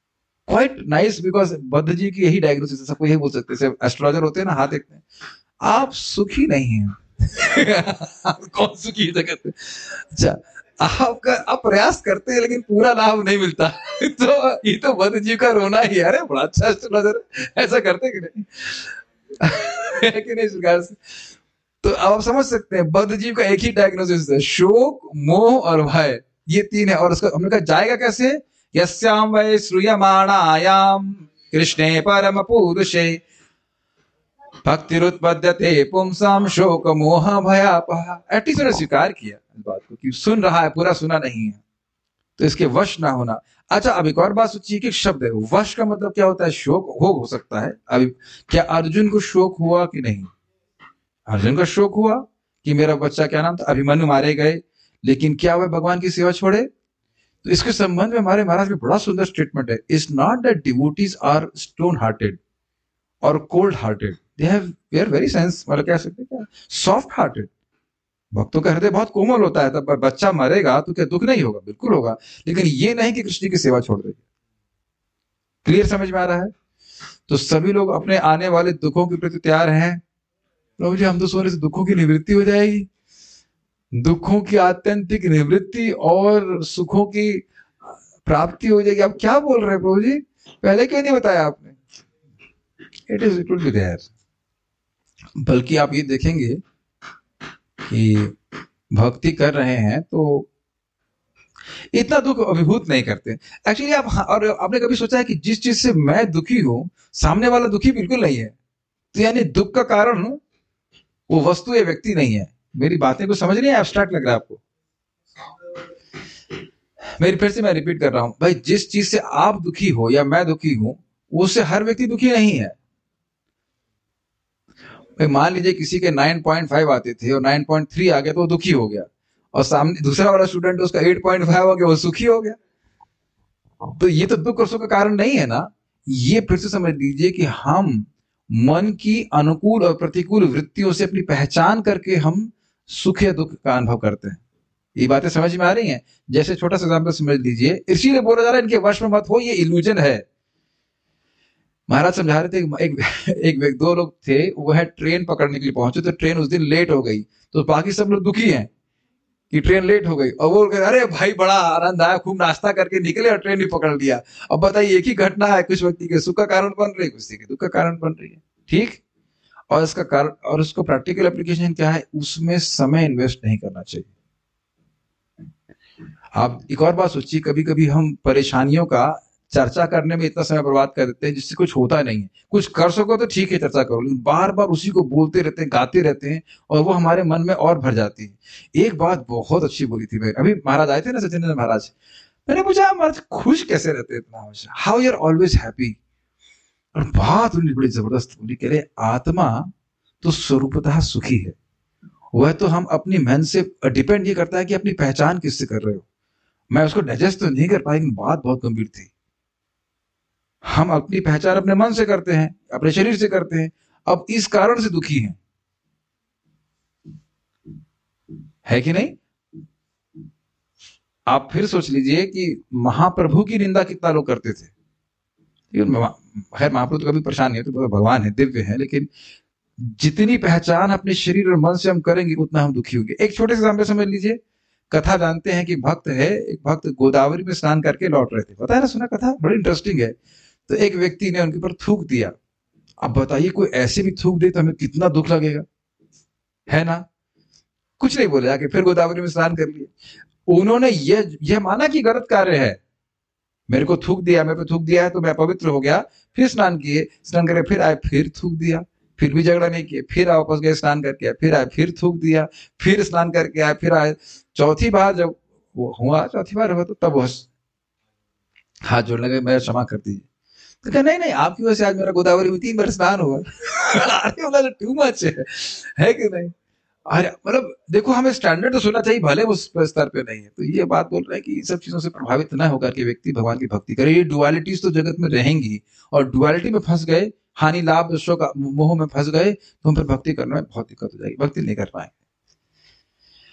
Quite nice, because Buddha ji की यही डायग्नोसिस है, सबको यही बोल सकते हैं। एस्ट्रोलॉजर होते हैं ना, हाथ देखते हैं, आप सुखी नहीं हैं। कौन सुखी है जगत में? अच्छा, आपका आप प्रयास करते हैं लेकिन पूरा लाभ नहीं मिलता। तो ये तो बुद्ध जी का रोना ही है। अरे बड़ा अच्छा एस्ट्रोलॉजर, ऐसा करते कि नहीं? है कि नहीं? इस प्रकार से तो अब आप समझ सकते हैं, बुद्ध जी का एक ही डायग्नोसिस है, शोक, मोह और भय, ये तीन है। और उसका हमने कहा जाएगा कैसे? यस्याम वै श्रूयमाणायाम कृष्णे परम पुरुषे भक्तिरुत्पद्यते पुंसाम शोक मोह भयापहा। एटलीस्ट उन्होंने स्वीकार किया इस बात को कि सुन रहा है, पूरा सुना नहीं है, तो इसके वश ना होना। अच्छा, अब एक और बात सोचिए कि शब्द है वश का मतलब क्या होता है? शोक हो सकता है। अभी क्या अर्जुन को शोक हुआ कि नहीं? अर्जुन को शोक हुआ कि मेरा बच्चा, क्या नाम था, अभिमन्यु, मारे गए, लेकिन क्या वह भगवान की सेवा छोड़े? तो इसके संबंध में हमारे महाराज में बड़ा सुंदर स्टेटमेंट है, it's not that devotees are stone hearted और cold hearted, they are very sense, मतलब कह सकते हैं क्या, सॉफ्ट हार्टेड। भक्तों का हृदय बहुत कोमल होता है, तब बच्चा मरेगा तो क्या दुख नहीं होगा? बिल्कुल होगा, लेकिन ये नहीं कि कृष्ण की सेवा छोड़ देगी। क्लियर समझ में आ रहा है? तो सभी लोग अपने आने वाले दुखों के प्रति तैयार हैं। प्रभु जी, हम तो सोच रहे थे दुखों की निवृत्ति हो जाएगी, दुखों की आत्यंतिक निवृत्ति और सुखों की प्राप्ति हो जाएगी। आप क्या बोल रहे हैं प्रभु जी? पहले क्यों नहीं बताया आपने? It will be there. बल्कि आप ये देखेंगे कि भक्ति कर रहे हैं तो इतना दुख अभिभूत नहीं करते एक्चुअली आप। और आपने कभी सोचा है कि जिस चीज से मैं दुखी हूं, सामने वाला दुखी बिल्कुल नहीं है, तो यानी दुख का कारण वो वस्तु या व्यक्ति नहीं है। मेरी बातें को समझ नहीं है? एब्स्ट्रैक्ट लग रहा है आपको? मेरी फिर से मैं रिपीट कर रहा हूं भाई, जिस चीज से आप दुखी हो या मैं दुखी हूं, उससे हर व्यक्ति दुखी नहीं है। भाई मान लीजिए किसी के 9.5 आते थे और 9.3 आ गया तो वो दुखी हो गया, और सामने दूसरा वाला स्टूडेंट उसका 8.5 हो गया, वो सुखी हो गया। तो ये तो दुख और सुख का कारण नहीं है ना। ये फिर से समझ लीजिए कि हम मन की अनुकूल और प्रतिकूल वृत्तियों से अपनी पहचान करके हम सुख या दुख का अनुभव करते हैं। ये बातें समझ में आ रही हैं? जैसे छोटा सा एग्जाम्पल समझ लीजिए, इसीलिए बोला जा रहा है इनके वश में मत हो, ये इल्यूजन है। महाराज समझा रहे थे, एक दो लोग थे, वह ट्रेन पकड़ने के लिए पहुंचे तो ट्रेन उस दिन लेट हो गई, तो बाकी सब लोग दुखी हैं कि ट्रेन लेट हो गई, और वो कह अरे भाई बड़ा आनंद आया, खूब नाश्ता करके निकले और ट्रेन भी पकड़ लिया। अब बताइए, एक ही घटना है, कुछ व्यक्ति के सुख का कारण बन रही है, कुछ के दुख का कारण बन रही है। ठीक, और इसका कारण और उसको प्रैक्टिकल एप्लीकेशन क्या है? उसमें समय इन्वेस्ट नहीं करना चाहिए। आप एक और बात सोचिए, कभी कभी हम परेशानियों का चर्चा करने में इतना समय बर्बाद कर देते हैं जिससे कुछ होता नहीं है। कुछ कर सको तो ठीक है, चर्चा करो, लेकिन बार बार उसी को बोलते रहते हैं, गाते रहते हैं, और वो हमारे मन में और भर जाती है। एक बात बहुत अच्छी बोली थी भाई, अभी महाराज आए थे ना, सचिन महाराज, मैंने पूछा महाराज खुश कैसे रहते हैं इतना हमेशा, how you are always happy? और बात उन्होंने बड़ी जबरदस्त बोली, कह रहे आत्मा तो स्वरूपतः सुखी है, वह तो हम अपनी मन से डिपेंड ये करता है कि अपनी पहचान किससे कर रहे हो। मैं उसको डाइजेस्ट तो नहीं कर पाई, लेकिन बात बहुत गंभीर थी। हम अपनी पहचान अपने मन से करते हैं, अपने शरीर से करते हैं, अब इस कारण से दुखी हैं, है कि नहीं? आप फिर सोच लीजिए कि महाप्रभु की निंदा कितना लोग करते थे। खैर महाप्रभु तो कभी परेशान नहीं होते, तो भगवान है, दिव्य है, लेकिन जितनी पहचान अपने शरीर और मन से हम करेंगे उतना हम दुखी होंगे। एक छोटे से एग्जाम्पल समझ लीजिए, कथा जानते हैं कि भक्त है, एक भक्त गोदावरी में स्नान करके लौट रहे थे, पता है ना, सुना कथा, बड़ी इंटरेस्टिंग है। तो एक व्यक्ति ने उनके ऊपर थूक दिया। अब बताइए, कोई ऐसे भी थूक दे तो हमें कितना दुख लगेगा, है ना? कुछ नहीं बोले, आके फिर गोदावरी में स्नान कर लिए। उन्होंने यह माना कि गलत कार्य है, मेरे को थूक दिया, मेरे पे थूक दिया है तो मैं पवित्र हो गया, फिर स्नान किए, स्नान करके फिर आए, फिर थूक दिया, फिर भी झगड़ा नहीं किए, फिर वापस गए, स्नान करके आए, फिर आए, फिर थूक दिया, फिर स्नान करके आए, फिर आए। चौथी बार जब वो हुआ, चौथी बार हुआ, तो तब वो हाथ जोड़ने लगे, मैं क्षमा कर दीजिए। तो कहा नहीं नहीं, आपकी वजह से आज मेरा गोदावरी में 3 बार स्नान हुआ। अरे बोला तो टू मच है कि नहीं? अरे मतलब देखो, हमें स्टैंडर्ड तो सुनना चाहिए, भले उस स्तर पे नहीं है। तो ये बात बोल रहे हैं कि इन सब चीजों से प्रभावित न होकर के व्यक्ति भगवान की भक्ति करे। ये डुअलिटीज तो जगत में रहेंगी, और डुअलिटी में फंस गए, हानि लाभ शोक मोह में फंस गए, तो हम फिर भक्ति करने में बहुत दिक्कत हो जाएगी, भक्ति नहीं कर पाएंगे।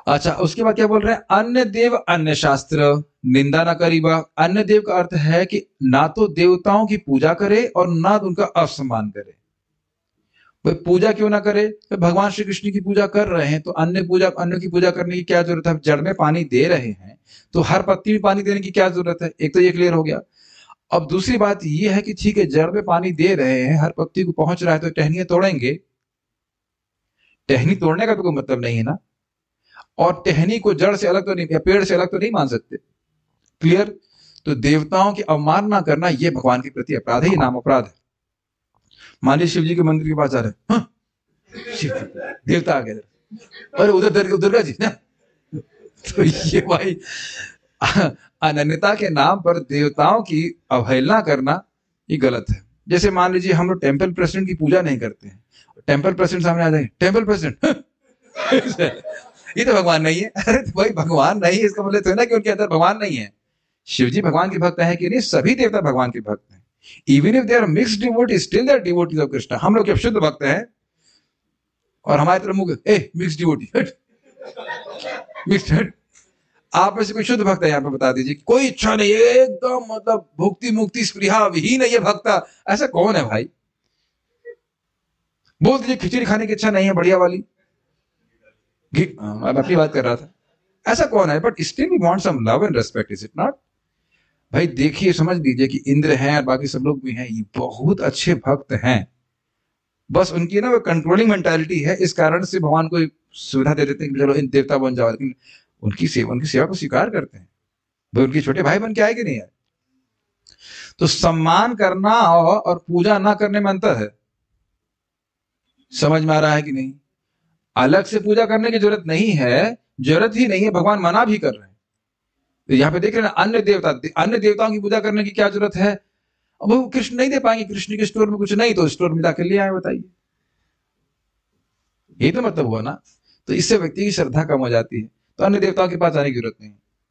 अच्छा, उसके बाद क्या बोल रहे हैं? अन्य देव अन्य शास्त्र निंदा ना करीबा। अन्य देव का अर्थ है कि ना तो देवताओं की पूजा करे और ना उनका अपमान करे। भाई पूजा क्यों ना करे? तो भगवान श्री कृष्ण की पूजा कर रहे हैं तो अन्य की पूजा करने की क्या जरूरत है? जड़ में पानी दे रहे हैं तो हर पत्ती में पानी देने की क्या जरूरत है? एक तो ये क्लियर हो गया। अब दूसरी बात ये है कि ठीक है, जड़ में पानी दे रहे हैं, हर पत्ती को पहुंच रहा है, तो टहनियां तोड़ेंगे? टहनी तोड़ने का तो कोई मतलब नहीं है ना। और टहनी को जड़ से अलग तो नहीं, या पेड़ से अलग तो नहीं मान सकते। क्लियर? तो देवताओं की अवमानना करना ये भगवान के प्रति अपराध है, ये नाम अपराध है। मान लीजिए शिव जी के मंदिर के पास जा रहे हैं, हाँ, शिव जी, देवता आ गए, अरे उधर दुर्गा जी ना। तो ये भाई अनन्यता के नाम पर देवताओं की अवहेलना करना ये गलत है। जैसे मान लीजिए हम लोग टेम्पल प्रेसिडेंट की पूजा नहीं करते हैं, टेम्पल प्रेसिडेंट सामने आ जाएंगे, टेम्पल प्रेसिडेंट ये तो भगवान नहीं है। अरे तो भाई भगवान नहीं है इसका मतलब तो है ना कि उनके अंदर भगवान नहीं है। शिव जी भगवान के भक्त हैं कि नहीं? सभी देवता भगवान के भक्त हैं। Even if they are mixed devotees, still they are devotees of Krishna. हम लोग शुद्ध भक्त हैं और हमारी तरफ मुंह ए मिक्स्ड डिवोटी, मिक्स्ड। आप में से कोई शुद्ध भक्त है यहाँ पे? बता दीजिए। कोई इच्छा नहीं है, एकदम मतलब भुक्ति मुक्ति स्पृहा विहीन है ये भक्ता। ऐसा कौन है भाई? बोल दीजिए खिचड़ी खाने की इच्छा नहीं है बढ़िया वाली। मैं अपनी बात कर रहा था। ऐसा कौन है? But still we want some love and respect, is it not? भाई देखिए, समझ लीजिए कि इंद्र हैं और बाकी सब लोग भी हैं, ये बहुत अच्छे भक्त हैं। बस उनकी ना वो कंट्रोलिंग मेंटालिटी है, इस कारण से भगवान को सुविधा दे देते हैं कि चलो इन देवता बन जाओ, लेकिन उनकी सेवा को स्वीकार करते हैं। भाई उनके छोटे भाई बन के आए कि नहीं आए? तो सम्मान करना और पूजा ना करने में अंतर है। समझ में आ रहा है कि नहीं? अलग से पूजा करने की जरूरत नहीं है, जरूरत ही नहीं है, भगवान मना भी कर रहे हैं। तो यहाँ पे देख रहे हैं ना, अन्य देवताओं की पूजा करने की क्या जरूरत है? अब वो कृष्ण नहीं दे पाएंगे, कृष्ण के स्टोर में कुछ नहीं तो स्टोर में जाकर ले आए, बताइए। यही तो मतलब हुआ ना। तो इससे व्यक्ति की श्रद्धा कम हो जाती है, तो अन्य देवताओं के पास जाने की जरूरत नहीं।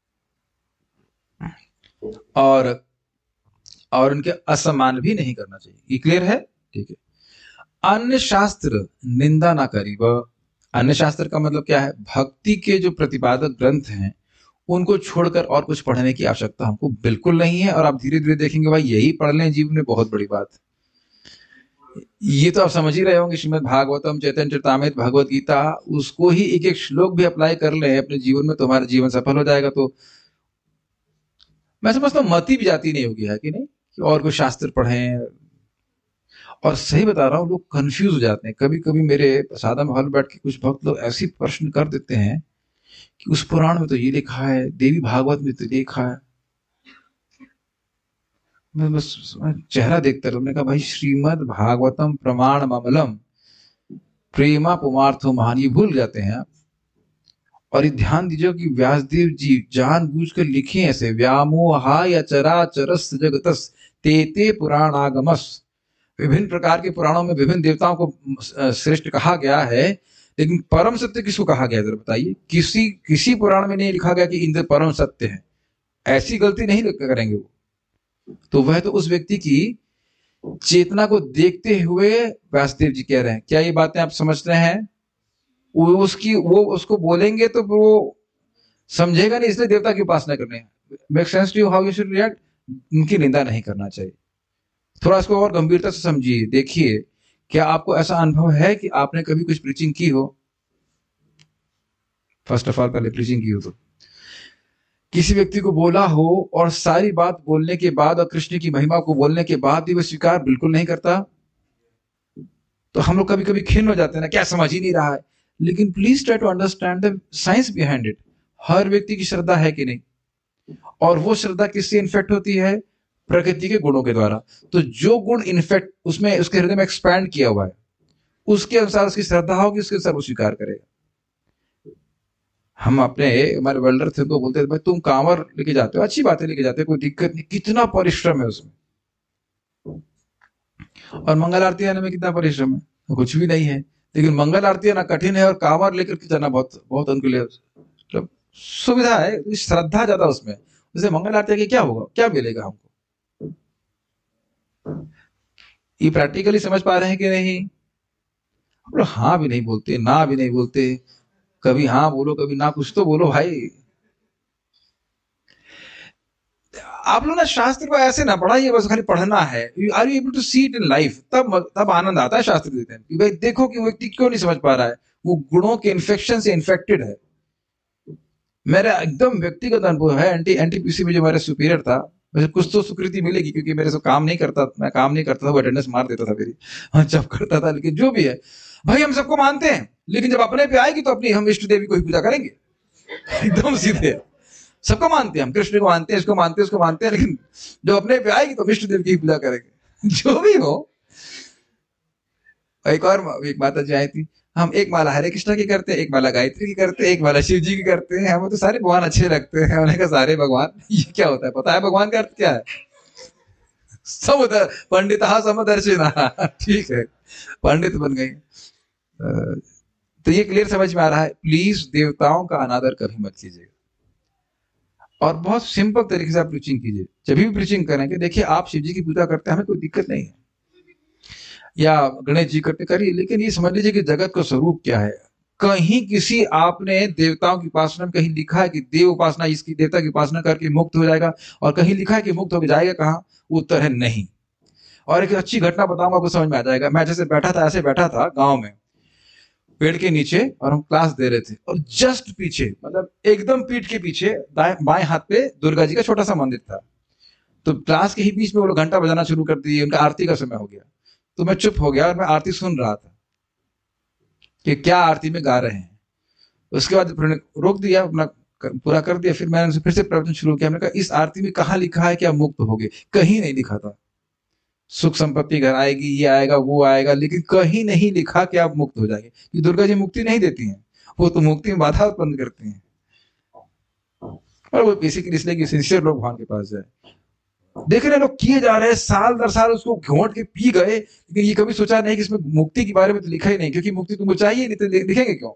और उनके असम्मान भी नहीं करना चाहिए। ये क्लियर है? ठीक है। अन्य शास्त्र निंदा ना करी। वह अन्य शास्त्र का मतलब क्या है? भक्ति के जो प्रतिपादक ग्रंथ हैं उनको छोड़कर और कुछ पढ़ने की आवश्यकता हमको बिल्कुल नहीं है। और आप धीरे धीरे देखेंगे भाई, यही पढ़ लें जीवन में, बहुत बड़ी बात है। ये तो आप समझ ही रहे होंगे, श्रीमद् भागवतम, चैतन्य चरितामृत, भगवत गीता, उसको ही एक एक श्लोक भी अप्लाई कर ले अपने जीवन में तो हमारा जीवन सफल हो जाएगा। तो मैं समझता हूँ मति भी जाती नहीं होगी, है कि नहीं, कि और कोई शास्त्र पढ़ें। और सही बता रहा हूँ, लोग कंफ्यूज हो जाते हैं। कभी कभी मेरे सादा महल बैठ के कुछ भक्त लोग ऐसी प्रश्न कर देते हैं कि उस पुराण में तो ये लिखा है, देवी भागवत में तो लिखा है। मैं बस चेहरा देखता रहा, कहा भाई श्रीमद् भागवतम प्रमाण ममलम प्रेमा पुमार्थो महान, ये भूल जाते हैं आप। और ये ध्यान दीजिए कि व्यासदेव जी जानबूझकर लिखे ऐसे, व्यामोहाय चराचरस् जगतस् तेते पुराणागमस्। विभिन्न प्रकार के पुराणों में विभिन्न देवताओं को श्रेष्ठ कहा गया है, लेकिन परम सत्य किसको कहा गया जरा बताइए? किसी पुराण में नहीं लिखा गया कि इंद्र परम सत्य है। ऐसी गलती नहीं करेंगे वो। तो वह तो उस व्यक्ति की चेतना को देखते हुए व्यासदेव जी कह रहे हैं। क्या ये बातें आप समझ रहे हैं? वो उसको बोलेंगे तो वो समझेगा नहीं, इसलिए देवता की उपासना करने। Make sense to you how you should react? उनकी निंदा नहीं करना चाहिए। थोड़ा इसको और गंभीरता से समझिए। देखिए, क्या आपको ऐसा अनुभव है कि आपने कभी कुछ प्रीचिंग की हो? फर्स्ट ऑफ ऑल पहले प्रीचिंग की हो तो किसी व्यक्ति को बोला हो और सारी बात बोलने के बाद और कृष्ण की महिमा को बोलने के बाद भी वह स्वीकार बिल्कुल नहीं करता, तो हम लोग कभी कभी खिन्न हो जाते हैं ना, क्या समझ ही नहीं रहा है। लेकिन please try to understand the science behind it. हर व्यक्ति की श्रद्धा है कि नहीं, और वो श्रद्धा किससे इन्फेक्ट होती है? प्रकृति के गुणों के द्वारा। तो जो गुण इन्फेक्ट उसमें उसके हृदय में एक्सपैंड किया हुआ है, उसके अनुसार उसकी श्रद्धा होगी, उसके अनुसार वो स्वीकार करेगा। हम अपने हमारे वेल्डर थे तो बोलते थे भाई तुम कांवर लेके जाते हो, अच्छी बात है लेके जाते हो, कोई दिक्कत नहीं, कितना परिश्रम है उसमें। और मंगल आरती आने में कितना परिश्रम है? तो कुछ भी नहीं है। लेकिन मंगल आरती आना कठिन है और कांवर लेकर के जाना बहुत बहुत उनके लिए मतलब सुविधा है, श्रद्धा ज्यादा उसमें। जैसे मंगल आरती के क्या होगा, क्या मिलेगा हमको? ये प्रैक्टिकली समझ पा रहे हैं कि नहीं? हम लोग हाँ भी नहीं बोलते, ना भी नहीं बोलते, कभी हाँ बोलो कभी ना, कुछ तो बोलो भाई। आप लोग ना शास्त्र को ऐसे ना पढ़ाइए बस खाली पढ़ना है। Are you able to see it in life? तब आनंद आता है शास्त्र देते हैं कि भाई देखो कि वो व्यक्ति क्यों नहीं समझ पा रहा है, वो गुणों के इन्फेक्शन से इन्फेक्टेड है। मेरा एकदम व्यक्तिगत अनुभव है, एनटीपीसी में जो मेरा सुपीरियर था, मुझे कुछ तो स्वीकृति मिलेगी क्योंकि मेरे से काम नहीं करता, मैं काम नहीं करता था, वो अटेंडेंस मार देता था मेरी, हाँ, जब करता था। लेकिन जो भी है भाई, हम सबको मानते हैं, लेकिन जब अपने पे आएगी तो अपनी हम इष्ट देवी को ही पूजा करेंगे। एकदम सीधे सबको मानते हैं, हम कृष्ण को मानते हैं, इसको मानते हैं, उसको मानते हैं, लेकिन जब अपने पे आएगी तो विष्णु देव की ही पूजा करेंगे। जो भी हो। एक माता जी आई थी, हम एक माला हरे कृष्णा की करते हैं, एक माला गायत्री की करते हैं, एक माला शिव जी की करते हैं, हमें तो सारे भगवान अच्छे लगते हैं। हमने कहा सारे भगवान, ये क्या होता है? पता है भगवान का अर्थ क्या है? समुदर पंडित समदर्शिना। ठीक है, पंडित बन गई। तो ये क्लियर समझ में आ रहा है, प्लीज देवताओं का अनादर कभी मत कीजिएगा, और बहुत सिंपल तरीके से आप प्रीचिंग कीजिए। जब भी प्रीचिंग करेंगे, देखिए आप शिव जी की पूजा करते हैं, हमें कोई दिक्कत नहीं है, या गणेश जी करते करिए, लेकिन ये समझ लीजिए कि जगत का स्वरूप क्या है। कहीं किसी आपने देवताओं की उपासना में कहीं लिखा है कि देव उपासना, इसकी देवता की उपासना करके मुक्त हो जाएगा, और कहीं लिखा है कि मुक्त होकर जाएगा कहाँ? उत्तर है नहीं। और एक अच्छी घटना बताऊंगा, आपको समझ में आ जाएगा। मैं जैसे बैठा था, ऐसे बैठा था गांव में पेड़ के नीचे, और हम क्लास दे रहे थे, और जस्ट पीछे, मतलब एकदम पीठ के पीछे बाएं हाथ पे दुर्गा जी का छोटा सा मंदिर था। तो क्लास के ही बीच में वो लोग घंटा बजाना शुरू कर दिए, उनका आरती का समय हो गया। तो मैं चुप हो गया और मैं आरती सुन रहा था कि क्या आरती में गा रहे हैं। उसके बाद रोक दिया, अपना पूरा कर दिया। फिर मैंने फिर से प्रवचन शुरू किया। मैंने कहा इस आरती में कहाँ लिखा है कि आप मुक्त होगे? कहीं नहीं लिखा था। सुख संपत्ति घर आएगी, ये आएगा, वो आएगा, लेकिन कहीं नहीं लिखा कि आप मुक्त हो जाएंगे। ये दुर्गा जी मुक्ति नहीं देती हैं, वो तो मुक्ति में बाधा उत्पन्न करती हैं। और वो बेसिकली इसलिए कि सिंसियर लोग भगवान के पास जाए। देख रहे लोग किए जा रहे हैं, साल दर साल उसको घोंट के पी गए, लेकिन ये कभी सोचा नहीं कि इसमें मुक्ति के बारे में तो लिखा ही नहीं, क्योंकि मुक्ति तुमको चाहिए नहीं तो लिखेंगे क्यों?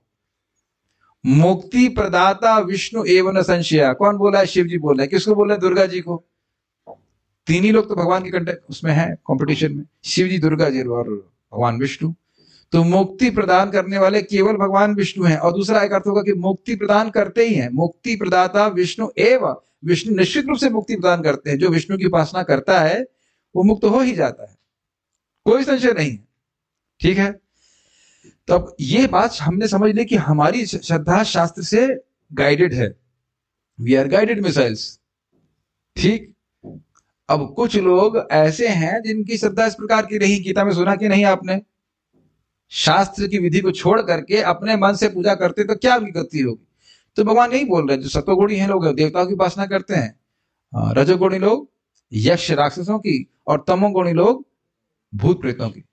मुक्ति प्रदाता विष्णु एवं न संशया। कौन बोला है? शिव जी बोल रहे हैं। किसको बोल रहे हैं? दुर्गा जी को। तीन ही लोग तो भगवान के कंटेक्ट उसमें है, कंपटीशन में, शिव जी, दुर्गा जी और भगवान विष्णु। तो मुक्ति प्रदान करने वाले केवल भगवान विष्णु हैं। और दूसरा एक अर्थ होगा कि मुक्ति प्रदान करते ही हैं, मुक्ति प्रदाता विष्णु एवं। विष्णु निश्चित रूप से मुक्ति प्रदान करते हैं। जो विष्णु की उपासना करता है वो मुक्त हो ही जाता है, कोई संशय नहीं है। ठीक है, तो अब ये बात हमने समझ ली कि हमारी श्रद्धा शास्त्र से गाइडेड है, वी आर गाइडेड मिसाइल्स। ठीक, अब कुछ लोग ऐसे हैं जिनकी श्रद्धा इस प्रकार की नहीं। गीता में सुना कि नहीं आपने? शास्त्र की विधि को छोड़ करके अपने मन से पूजा करते तो क्या उनकी गति होगी? तो भगवान यही बोल रहे हैं, जो सत्वगुणी हैं लोग देवताओं की उपासना करते हैं, रजोगुणी लोग यक्ष राक्षसों की, और तमोगुणी लोग भूत प्रेतों की।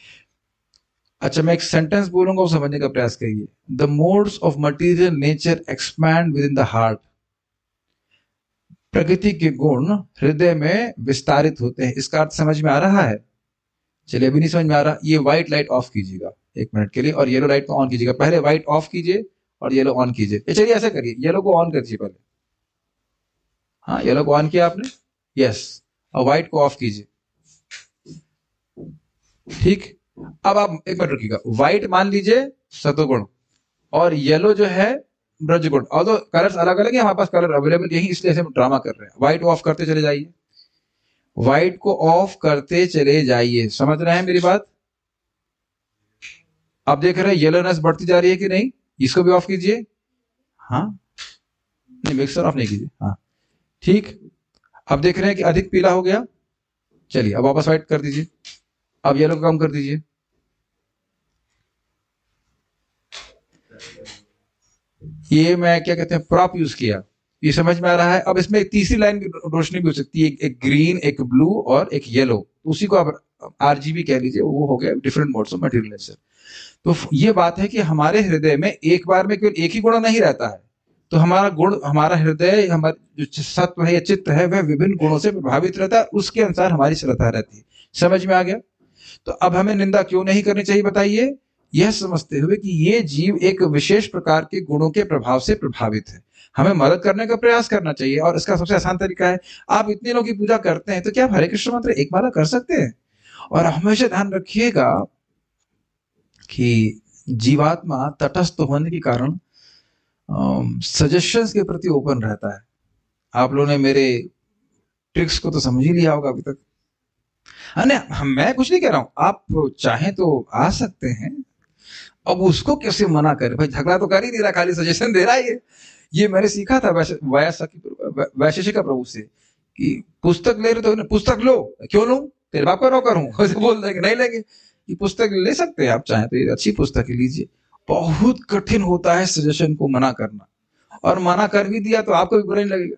अच्छा, मैं एक सेंटेंस बोलूंगा, वो समझने का प्रयास करिए। The modes of material nature expand within the heart. प्रकृति के गुण हृदय में विस्तारित होते हैं। इसका अर्थ समझ में आ रहा है? चलिए, अभी नहीं समझ में आ रहा, ये व्हाइट लाइट ऑफ कीजिएगा 1 मिनट के लिए, और येलो लाइट को ऑन कीजिएगा। पहले व्हाइट ऑफ कीजिए और येलो ऑन कीजिए। चलिए ऐसा करिए, येलो को ऑन करिए पहले। हाँ, येलो को ऑन किया आपने, यस, और व्हाइट को ऑफ कीजिए। ठीक, अब आप 1 मिनट रखिएगा। व्हाइट मान लीजिए सत्वगुण, और येलो जो है रजगुण। और तो कलर्स अलग अलग है, हमारे पास कलर अवेलेबल यही, इसलिए हम ड्रामा कर रहे हैं। व्हाइट ऑफ करते चले जाइए, व्हाइट को ऑफ करते चले जाइए। समझ रहे हैं मेरी बात? आप देख रहे हैं येलोनेस बढ़ती जा रही है कि नहीं? इसको भी ऑफ कीजिए। हाँ, नहीं, मिक्सर ऑफ नहीं कीजिए। हाँ, ठीक, अब देख रहे हैं कि अधिक पीला हो गया। चलिए, अब वापस व्हाइट कर दीजिए। अब येलो को कम कर दीजिए। ये मैं क्या कहते हैं, प्रॉप यूज किया। ये समझ में आ रहा है? अब इसमें एक तीसरी लाइन की रोशनी भी हो सकती है, एक ग्रीन, एक ब्लू और एक येलो। उसी को आप आरजीबी कह लीजिए, वो हो गया different modes of material nature. तो ये बात है कि हमारे हृदय में एक बार में केवल एक ही गुण नहीं रहता है। तो हमारा गुण, हमारा हृदय, हमारा जो सत्व है या चित्त है, वह विभिन्न गुणों से प्रभावित रहता है, उसके अनुसार हमारी श्रद्धा रहती है। समझ में आ गया? तो अब हमें निंदा क्यों नहीं करनी चाहिए बताइए? यह समझते हुए कि ये जीव एक विशेष प्रकार के गुणों के प्रभाव से प्रभावित है, हमें मदद करने का प्रयास करना चाहिए। और इसका सबसे आसान तरीका है, आप इतने लोगों की पूजा करते हैं तो क्या आप हरे कृष्ण मंत्र एक माला कर सकते हैं? और हमेशा ध्यान रखिएगा कि जीवात्मा तटस्थ होने के कारण सजेशंस के प्रति ओपन रहता है। आप लोगों ने मेरे ट्रिक्स को तो समझ ही लिया होगा अभी तक। नहीं, मैं कुछ नहीं कह रहा हूँ, आप चाहें तो आ सकते हैं। अब उसको कैसे मना करें भाई, झगड़ा तो कर ही नहीं रहा, खाली सजेशन दे रहा है ये मैंने सीखा था वैशेषिका प्रभु से कि पुस्तक ले रहे तो पुस्तक लो, क्यों लूं, तेरे बाप का नौकर हूं ऐसे बोल देंगे, नहीं लेंगे। ये पुस्तक ले सकते हैं आप चाहें तो, ये अच्छी पुस्तक है, लीजिए। बहुत कठिन होता है सजेशन को मना करना, और मना कर भी दिया तो आपको भी बुरा नहीं लगेगा।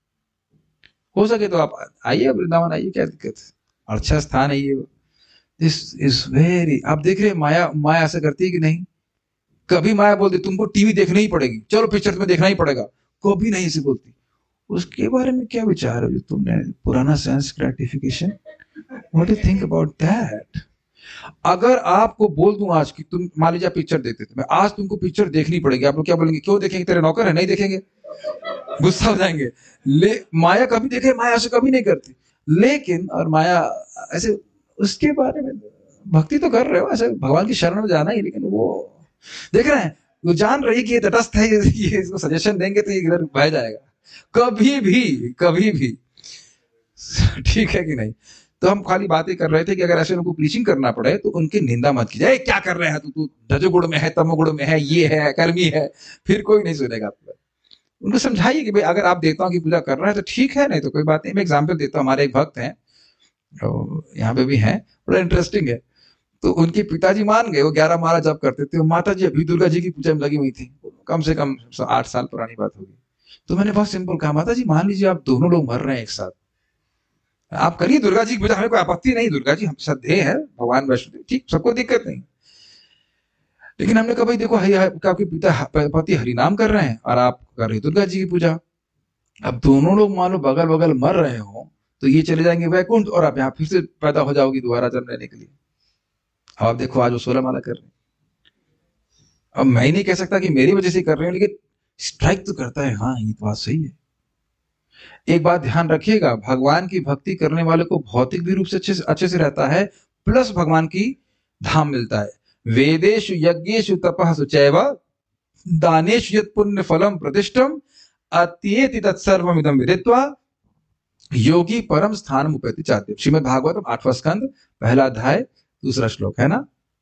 हो सके तो आप आइए वृंदावन, आइए, क्या दिक्कत है, अच्छा स्थान है ये। दिस इज वेरी, आप देख रहे हैं माया, माया ऐसा करती है कि नहीं? कभी माया बोलती तुमको टीवी देखनी ही पड़ेगी, चलो पिक्चर तुम्हें देखना ही पड़ेगा, कभी नहीं ऐसे बोलती। उसके बारे में क्या विचार है जो तुमने पुराना sense gratification, what do you think about that? अगर आपको बोल दूं आज कि तुम मान लीजिए पिक्चर देखते थे, मैं आज तुमको पिक्चर देखनी पड़ेगी, आप लोग क्या बोलेंगे? क्यों देखेंगे, तेरे नौकर है, नहीं देखेंगे, गुस्सा हो जाएंगे। माया कभी देखे, माया से कभी नहीं करती। लेकिन और माया ऐसे, उसके बारे में भक्ति तो कर रहे हो, ऐसे भगवान की शरण में जाना ही, लेकिन वो देख रहे हैं, वो जान रही कि ये तटस्थ है, ये इसको सजेशन देंगे तो ये इधर बह जाएगा, कभी भी, कभी भी। ठीक है कि नहीं? तो हम खाली बातें कर रहे थे कि अगर ऐसे लोगों को प्रीचिंग करना पड़े तो उनकी निंदा मत कीजिए, क्या कर रहे हैं तू रजोगुण में है, तमोगुण में है, ये है, कर्मी है, फिर कोई नहीं सुनेगा आपको। उनको समझाइए कि भाई अगर आप देवताओं की पूजा कर रहे हैं तो ठीक है, नहीं तो कोई बात नहीं। मैं एग्जाम्पल देता हूँ, हमारे एक भक्त हैं, यहाँ पे भी हैं, बड़ा इंटरेस्टिंग है। तो उनके पिताजी मान गए, वो 11 माला जप करते थे, माता जी अभी दुर्गा जी की पूजा में लगी हुई थी, कम से कम 8 साल पुरानी बात होगी। तो मैंने बहुत सिंपल कहा, माता जी मान लीजिए आप दोनों लोग मर रहे हैं एक साथ, आप करिए दुर्गा जी की पूजा, हमें कोई आपत्ति नहीं, दुर्गा जी हम श्रद्धेय है, भगवान वैष्णो, ठीक, सबको दिक्कत नहीं। लेकिन हमने कहा भाई देखो, आपके पिता पति हरिनाम कर रहे हैं और आप कर रहे दुर्गा जी की पूजा, अब दोनों लोग मान लो बगल बगल मर रहे हो तो ये चले जाएंगे वैकुंठ, और आप यहाँ फिर से पैदा हो जाओगी दोबारा जन्म लेने के लिए। अब आप देखो आज वो 16 माला कर रहे हैं। अब मैं ही नहीं कह सकता कि मेरी वजह से कर रहे हैं, लेकिन स्ट्राइक तो करता है, हाँ ये तो बात सही है। एक बात ध्यान रखिएगा, भगवान की भक्ति करने वाले को भौतिक भी रूप से अच्छे से रहता है, प्लस भगवान की धाम मिलता है। वेदेशु यज्ञेशु तपः चैव दानेशु यत् पुण्य फलम प्रतिष्ठम अत्येति तत्सर्वमिदं विदित्वा योगी परम स्थान उपैति चाद्य। श्रीमद् भागवतम 8वां स्कंद, पहला अध्याय, दूसरा श्लोक है ना,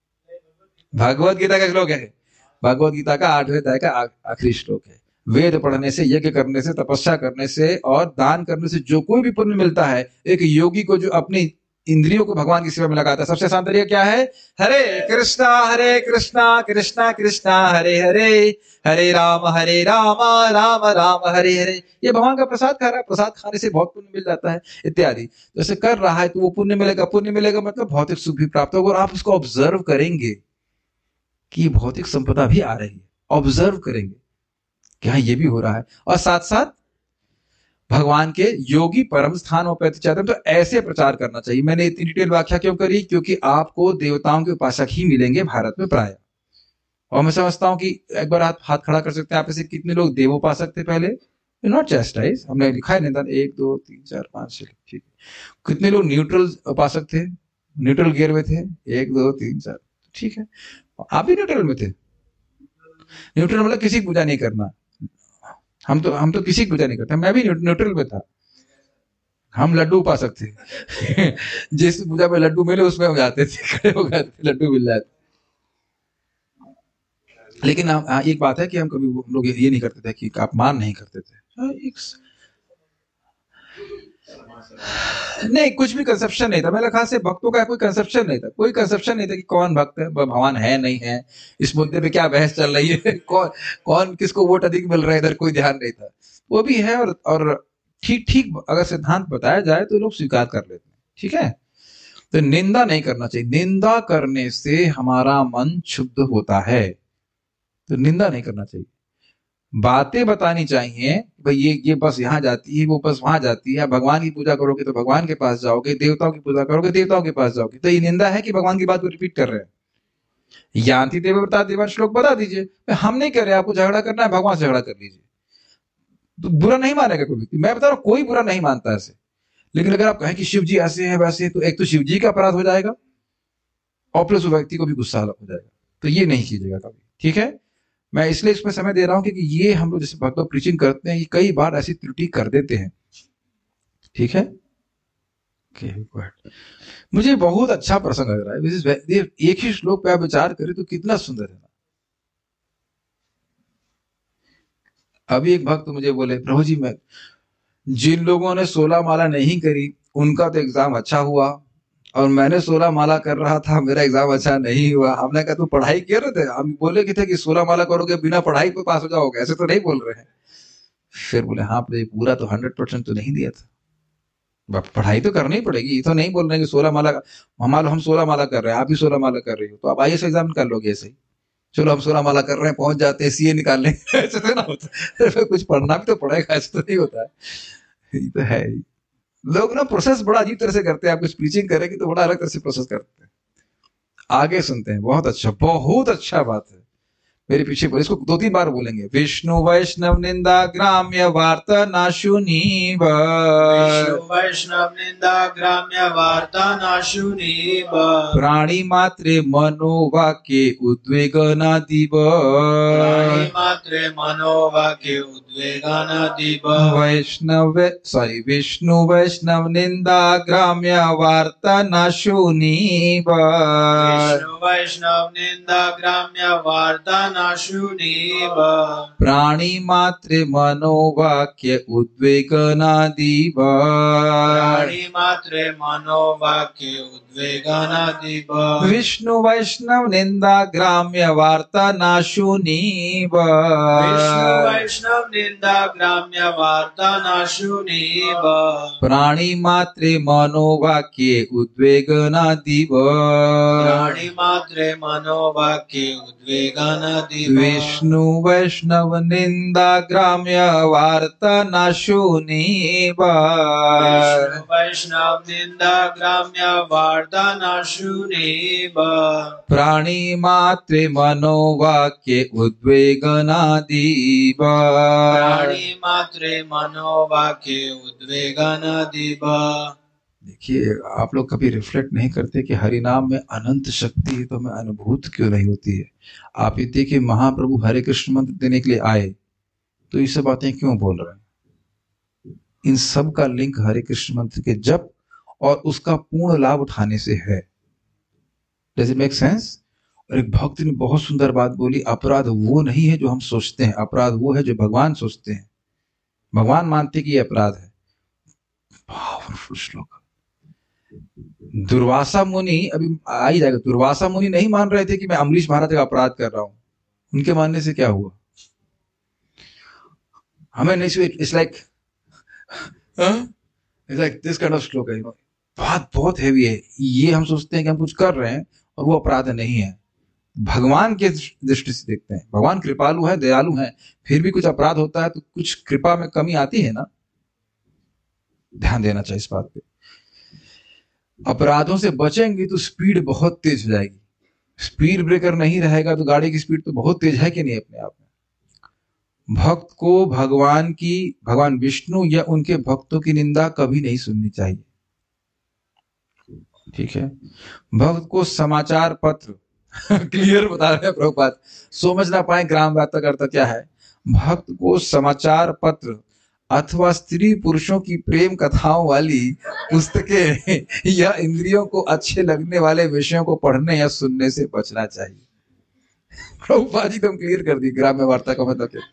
भगवत गीता का श्लोक है, भगवत गीता का 8वें अध्याय का आखिरी श्लोक है। वेद पढ़ने से, यज्ञ करने से, तपस्या करने से और दान करने से जो कोई भी पुण्य मिलता है, एक योगी को जो अपनी इंद्रियों को भगवान की सेवा में लगाता है, सबसे आसान तरीका क्या है? हरे कृष्णा कृष्णा कृष्णा हरे हरे, हरे राम राम राम हरे हरे। ये भगवान का प्रसाद खा रहा है, प्रसाद खाने से बहुत पुण्य मिल जाता है इत्यादि। जैसे कर रहा है तो वो पुण्य मिलेगा, पुण्य मिलेगा मतलब भौतिक सुख भी प्राप्त होगा। और आप उसको ऑब्जर्व करेंगे कि भौतिक संपदा भी आ रही है, ऑब्जर्व करेंगे कि हाँ ये भी हो रहा है, और साथ साथ भगवान के योगी परम स्थान उपैति चाहते हैं। तो ऐसे प्रचार करना चाहिए। मैंने इतनी डिटेल व्याख्या क्यों करी? क्योंकि आपको देवताओं के उपासक ही मिलेंगे भारत में प्राय। और मैं समझता हूं कि एक बार आप हाथ खड़ा कर सकते हैं, आप ऐसे कितने लोग देवोपासक थे पहले? नॉट चेस्टाइज, हमने लिखा है निदान 1 2 3 4 5 6, ठीक। कितने लोग न्यूट्रल उपासक थे, न्यूट्रल गियर में थे? 1 2 3 4, ठीक है। आप भी न्यूट्रल में थे। न्यूट्रल मतलब किसी की पूजा नहीं करना। हम तो किसी की पूजा नहीं करते, मैं भी न्यूट्रल में था। हम लड्डू उपासक थे जिस पूजा में लड्डू मिले उसमें हम जाते थे, खड़े हो गए थे, लड्डू मिल जाते। लेकिन एक बात है कि हम लोग ये नहीं करते थे कि अपमान नहीं करते थे। नहीं, कुछ भी कंसेप्शन नहीं था मेरे ख्याल से, भक्तों का कोई कंसेप्शन नहीं था, कोई कंसेप्शन नहीं था कि कौन भक्त है, भगवान है नहीं है, इस मुद्दे पे क्या बहस चल रही है, कौन किसको वोट अधिक मिल रहा है, इधर कोई ध्यान नहीं था। वो भी है, और ठीक अगर सिद्धांत बताया जाए तो लोग स्वीकार कर लेते हैं, ठीक है। तो निंदा नहीं करना चाहिए, निंदा करने से हमारा मन क्षुब्ध होता है, तो निंदा नहीं करना चाहिए। बातें बतानी चाहिए, भाई ये बस यहाँ जाती है, वो बस वहां जाती है। भगवान की पूजा करोगे तो भगवान के पास जाओगे, देवताओं की पूजा करोगे देवताओं के पास जाओगे। तो ये निंदा है कि भगवान की बात को रिपीट कर रहे हैं। यान्ति देवव्रता देवान श्लोक बता दीजिए। हम नहीं कह रहे आपको झगड़ा करना है, भगवान से झगड़ा कर लीजिए, तो बुरा नहीं मानेगा कोई व्यक्ति। मैं बता रहा हूँ कोई बुरा नहीं मानता ऐसे। लेकिन अगर आप कहें कि शिव जी ऐसे हैं वैसे, तो एक तो शिव जी का अपराध हो जाएगा और प्लस व्यक्ति को भी गुस्सा हो जाएगा। तो ये नहीं कीजिएगा कभी, ठीक है। मैं इसलिए इसमें समय दे रहा हूं क्योंकि ये हम लोग जैसे भक्त लोग प्रीचिंग करते हैं, ये कई बार ऐसी त्रुटि कर देते हैं। ठीक है, okay, go ahead। मुझे बहुत अच्छा प्रसंग लग रहा है। एक ही श्लोक पे आप विचार करें तो कितना सुंदर है। अभी एक भक्त मुझे बोले, प्रभु जी मैं, जिन लोगों ने 16 माला नहीं करी उनका तो एग्जाम अच्छा हुआ, और मैंने 16 माला कर रहा था, मेरा एग्जाम अच्छा नहीं हुआ। हमने कहा तू पढ़ाई कर रहे थे? हम बोले कि थे कि 16 माला करोगे बिना पढ़ाई पे पास हो जाओगे, ऐसे तो नहीं बोल रहे हैं। फिर बोले हाँ पूरा तो 100% तो नहीं दिया था, पढ़ाई तो करनी पड़ेगी। ये तो नहीं बोल रहे कि 16 माला, हम 16 माला कर रहे हैं, आप भी 16 माला कर रही हो, तो आप IAS एग्जाम कर लोगे ऐसे ही। चलो हम 16 माला कर रहे हैं, पहुंच जाते हैं, CA निकाल लेंगे। ऐसे तो ना होता है, फिर कुछ पढ़ना भी तो पड़ेगा, ऐसे तो नहीं होता है। ये तो है ही। लोग ना प्रोसेस बड़ा अजीब तरह से करते हैं। आप कुछ प्रीचिंग करेंगे तो बड़ा अलग तरह से प्रोसेस करते हैं। आगे सुनते हैं। बहुत अच्छा बात है। मेरे पीछे बोले, इसको 2-3 बार बोलेंगे। विष्णु वैष्णव निंदा ग्राम्य वार्ता नाशुनीव, विष्णु वैष्णव निंदा ग्राम्य वार्ता नाशुनीव, प्राणी मात्रे मनोवाक्ये उद्वेगनादिव, प्राणी मात्रे मनोवाक्ये उद्वेगनादिव, विष्णु वैष्णव निंदा ग्राम्य वार्ता नाशुनीव, विष्णु वैष्णव निंदा ग्राम्य वार्ता नाशुनीव, प्राणी मात्रे मनोवाक्य उद्वेगनादिव, प्राणी मात्रे मनोवाक्ये उद्वेगनादिव, विष्णु वैष्णव निंदा ग्राम्य वार्ता नाशुनीव, विष्णु वैष्णव निंदा ग्राम्य वार्ता नाशुनीव, प्राणी मात्रे मनोवाक्ये उद्वेगनादिव, प्राणी मात्रे मनोवाक्ये उद्वेगनादिव, विष्णु वैष्णव निंदा ग्राम्य वार्ता नाशुनीव, विष्णु वैष्णव निंदा ग्राम्य वार्ता नाशुनीव, प्राणी मात्रे मनोवाक्ये उद्वेगनादिव, प्राणी मात्रे मनोवाक्ये उद्वेगनादिव। देखिए, आप लोग कभी रिफ्लेक्ट नहीं करते कि हरि नाम में अनंत शक्ति है, तो हमें अनुभूत क्यों नहीं होती है। आप ये देखिए, महाप्रभु हरे कृष्ण मंत्र देने के लिए आए तो ये सब बातें क्यों बोल रहे हैं। इन सब का लिंक हरे कृष्ण मंत्र के जप और उसका पूर्ण लाभ उठाने से है। Does it make sense? और एक भक्त ने बहुत सुंदर बात बोली, अपराध वो नहीं है जो हम सोचते हैं, अपराध वो है जो भगवान सोचते हैं। भगवान मानते कि ये अपराध है। पावरफुल श्लोक। दुर्वासा मुनि, अभी आ ही जाएगा, दुर्वासा मुनि नहीं मान रहे थे कि मैं अमरीश महाराज का अपराध कर रहा हूं। उनके मानने से क्या हुआ? हमें नहीं, it's like this kind of श्लोक है। बात बहुत हैवी है। ये हम सोचते हैं कि हम कुछ कर रहे हैं और वो अपराध नहीं है। भगवान के दृष्टि से देखते हैं, भगवान कृपालु है, दयालु है, फिर भी कुछ अपराध होता है तो कुछ कृपा में कमी आती है ना। ध्यान देना चाहिए इस बात पे। अपराधों से बचेंगे तो स्पीड बहुत तेज हो जाएगी। स्पीड ब्रेकर नहीं रहेगा तो गाड़ी की स्पीड तो बहुत तेज है कि नहीं अपने आप में। भक्त को भगवान विष्णु या उनके भक्तों की निंदा कभी नहीं सुननी चाहिए। ठीक है। भक्त को समाचार पत्र क्लियर बता रहे हैं प्रभुपाद, समझ ना पाए ग्राम वार्ता करता क्या है। भक्त को समाचार पत्र अथवा स्त्री पुरुषों की प्रेम कथाओं वाली पुस्तकें या इंद्रियों को अच्छे लगने वाले विषयों को पढ़ने या सुनने से बचना चाहिए। प्रभुपाद जी तुम क्लियर कर दी ग्राम्य वार्ता का मतलब क्या।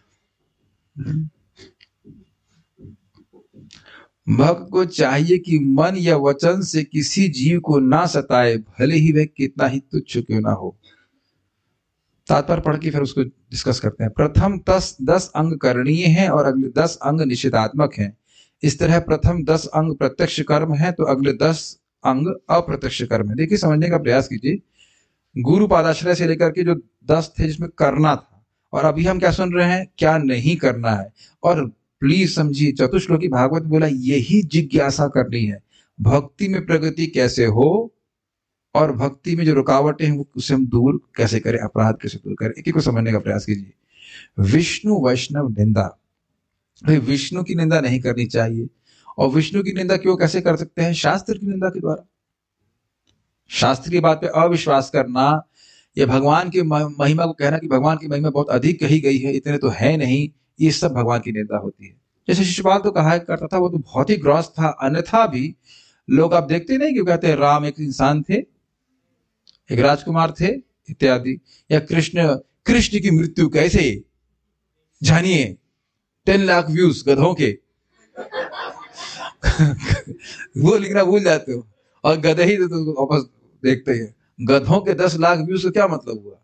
भक्त को चाहिए कि मन या वचन से किसी जीव को ना सताए, भले ही वह कितना ही तुच्छ क्यों ना हो। तात्पर्य पढ़ के फिर उसको डिस्कस करते हैं। प्रथम 10 अंग करणीय हैं और अगले 10 अंग निषेधात्मक हैं। इस तरह प्रथम 10 अंग प्रत्यक्ष कर्म है तो अगले 10 अंग अप्रत्यक्ष कर्म है। देखिए, समझने का प्रयास कीजिए। गुरु पादाश्रय से लेकर के जो 10 थे जिसमें करना था, और अभी हम क्या सुन रहे हैं, क्या नहीं करना है। और प्लीज समझिए, चतुश्लोकी भागवत बोला यही जिज्ञासा करनी है, भक्ति में प्रगति कैसे हो और भक्ति में जो रुकावटें हैं उसे हम दूर कैसे करें, अपराध कैसे दूर करें। एक एक को समझने का प्रयास कीजिए। विष्णु वैष्णव निंदा, भाई विष्णु की निंदा नहीं करनी चाहिए। और विष्णु की निंदा क्यों कैसे कर सकते हैं? शास्त्र की निंदा के द्वारा। शास्त्र की बात पे अविश्वास करना ये भगवान की महिमा को कहना कि भगवान की महिमा बहुत अधिक कही गई है, इतने तो है नहीं, ये सब भगवान की निंदा होती है। जैसे शिशुपाल तो कहा करता था, वो तो बहुत ही ग्रॉस था, अन्यथा भी लोग आप देखते नहीं क्यों कहते हैं राम एक इंसान थे, एक राजकुमार थे इत्यादि, या कृष्ण कृष्ण की मृत्यु कैसे जानिए 10 लाख व्यूज गधों के वो लिखना भूल जाते हो, और गधे ही तो वापस देखते हैं। गधों के 10 लाख व्यूज का क्या मतलब हुआ?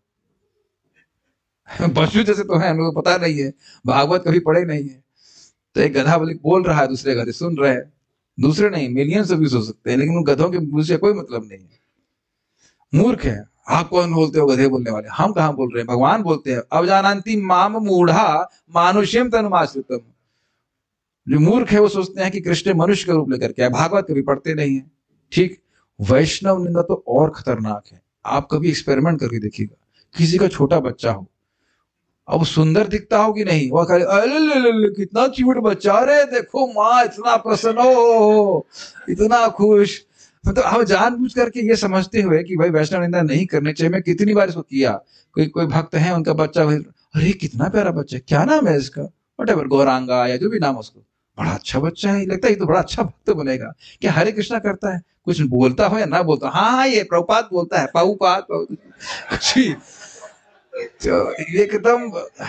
पशु जैसे तो है, हम लोग पता नहीं है, भागवत कभी पढ़े नहीं है, तो एक गधा बोल रहा है, दूसरे गधे सुन रहे हैं, दूसरे नहीं मिलियंस व्यूज हो सकते हैं, लेकिन उन गधों के व्यूज से कोई मतलब नहीं है। मूर्ख है आप, कौन बोलते हो गधे बोलने वाले? हम कहां बोल रहे हैं, भगवान बोलते हैं, अवजानन्ति माम मूढ़ा मानुष्यम तनुमाश्रितम। जो मूर्ख है वो सोचते हैं कि कृष्ण मनुष्य का रूप लेकर के आए, भागवत कभी पढ़ते नहीं है। ठीक, वैष्णव निंदा तो और खतरनाक है। आप कभी एक्सपेरिमेंट करके देखिएगा, किसी का छोटा बच्चा हो, अब सुंदर दिखता हो कि नहीं, वो खाली अरे कितना क्यूट बच्चा, अरे देखो माँ इतना प्रसन्न हो, इतना खुश। मतलब हम जानबूझ करके ये समझते हुए कि भाई वैष्णव निंदा नहीं करनी चाहिए, मैं कितनी बार इसको किया, कोई कोई भक्त है उनका बच्चा, अरे कितना प्यारा बच्चा, क्या नाम है इसका, वटेवर गौरांगा या जो भी नाम उसको, बड़ा अच्छा बच्चा है, लगता है ये तो बड़ा अच्छा भक्त बनेगा। क्या हरे कृष्णा करता है, कुछ बोलता हो या ना बोलता, हाँ ये प्रभुपाद बोलता है, पाऊपाद कुछ भी। तो एकदम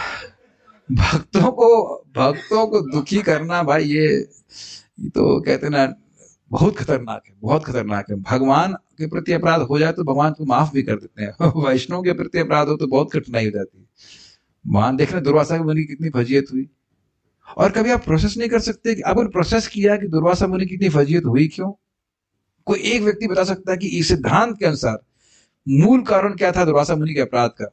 भक्तों को दुखी करना भाई, ये तो कहते ना बहुत खतरनाक है, बहुत खतरनाक है। भगवान के प्रति अपराध हो जाए तो भगवान को माफ भी कर देते हैं, वैष्णव के प्रति अपराध हो तो बहुत कठिनाई हो जाती है। मान देख रहे दुर्वासा मुनि की कितनी फजीयत हुई, और कभी आप प्रोसेस नहीं कर सकते कि आपने प्रोसेस किया कि दुर्वासा मुनि की कितनी फजीयत हुई क्यों? कोई एक व्यक्ति बता सकता है कि इस सिद्धांत के अनुसार मूल कारण क्या था दुर्वासा मुनि के अपराध का?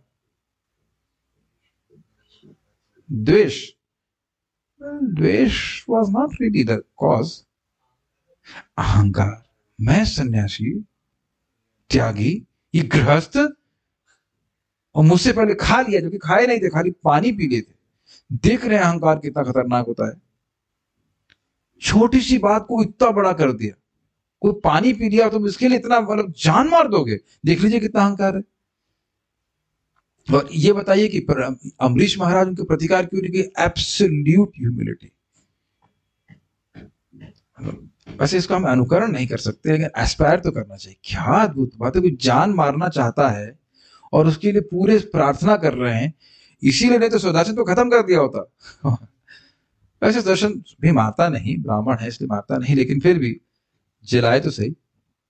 द्वेष। द्वेष was not really the cause. अहंकार, मैं सन्यासी, त्यागी, ये गृहस्थ, और मुझसे पहले खा लिया, जो कि खाए नहीं थे, खाली पानी पी लिए थे। देख रहे हैं अहंकार कितना खतरनाक होता है, छोटी सी बात को इतना बड़ा कर दिया। कोई पानी पी लिया तुम इसके लिए इतना मतलब जान मार दोगे, देख लीजिए कितना अहंकार है। और ये बताइए कि अम्बरीश महाराज उनके प्रतिकार क्यों नहीं किए? Absolute humility. वैसे इसको हम अनुकरण नहीं कर सकते, लेकिन एस्पायर तो करना चाहिए। क्या अद्भुत बात है, कोई जान मारना चाहता है और उसके लिए पूरे प्रार्थना कर रहे हैं, इसीलिए नहीं तो सुदर्शन तो खत्म कर दिया होता। वैसे सुदर्शन भी मारता नहीं, ब्राह्मण है इसलिए मारता नहीं, लेकिन फिर भी जलाए तो सही।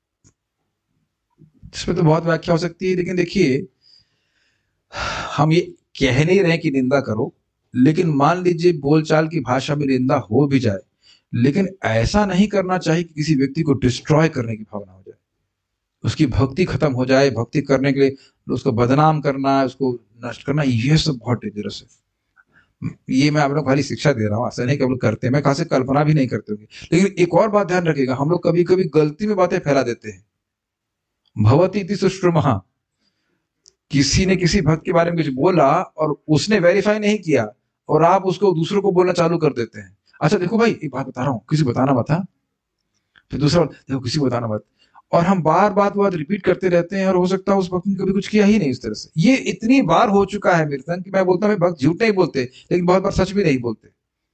इसमें तो बहुत व्याख्या हो सकती है, लेकिन देखिए हम ये कह नहीं रहे कि निंदा करो, लेकिन मान लीजिए बोलचाल की भाषा में निंदा हो भी जाए, लेकिन ऐसा नहीं करना चाहिए कि किसी व्यक्ति को डिस्ट्रॉय करने की भावना हो जाए, उसकी भक्ति खत्म हो जाए, भक्ति करने के लिए उसको बदनाम करना, उसको नष्ट करना, ये सब बहुत डेंजरस है। ये मैं आप लोग खाली शिक्षा दे रहा हूँ, ऐसा नहीं कि हम लोग करते हैं, मैं खास कल्पना भी नहीं करते होंगे। लेकिन एक और बात ध्यान रखिएगा, हम लोग कभी कभी गलती में बातें फैला देते हैं। भवती इति सुश्रुमः, किसी ने किसी भक्त के बारे में कुछ बोला और उसने वेरीफाई नहीं किया, और आप उसको दूसरों को बोलना चालू कर देते हैं। अच्छा देखो भाई एक बात बता रहा हूँ, किसी बताना मत, फिर दूसरा देखो किसी बताना मत, और हम बार बात रिपीट करते रहते हैं, और हो सकता है उस भक्त ने कभी कुछ किया ही नहीं इस तरह से। ये इतनी बार हो चुका है मेरे संग कि मैं बोलता हूँ भक्त झूठ नहीं बोलते, लेकिन बहुत बार सच भी नहीं बोलते।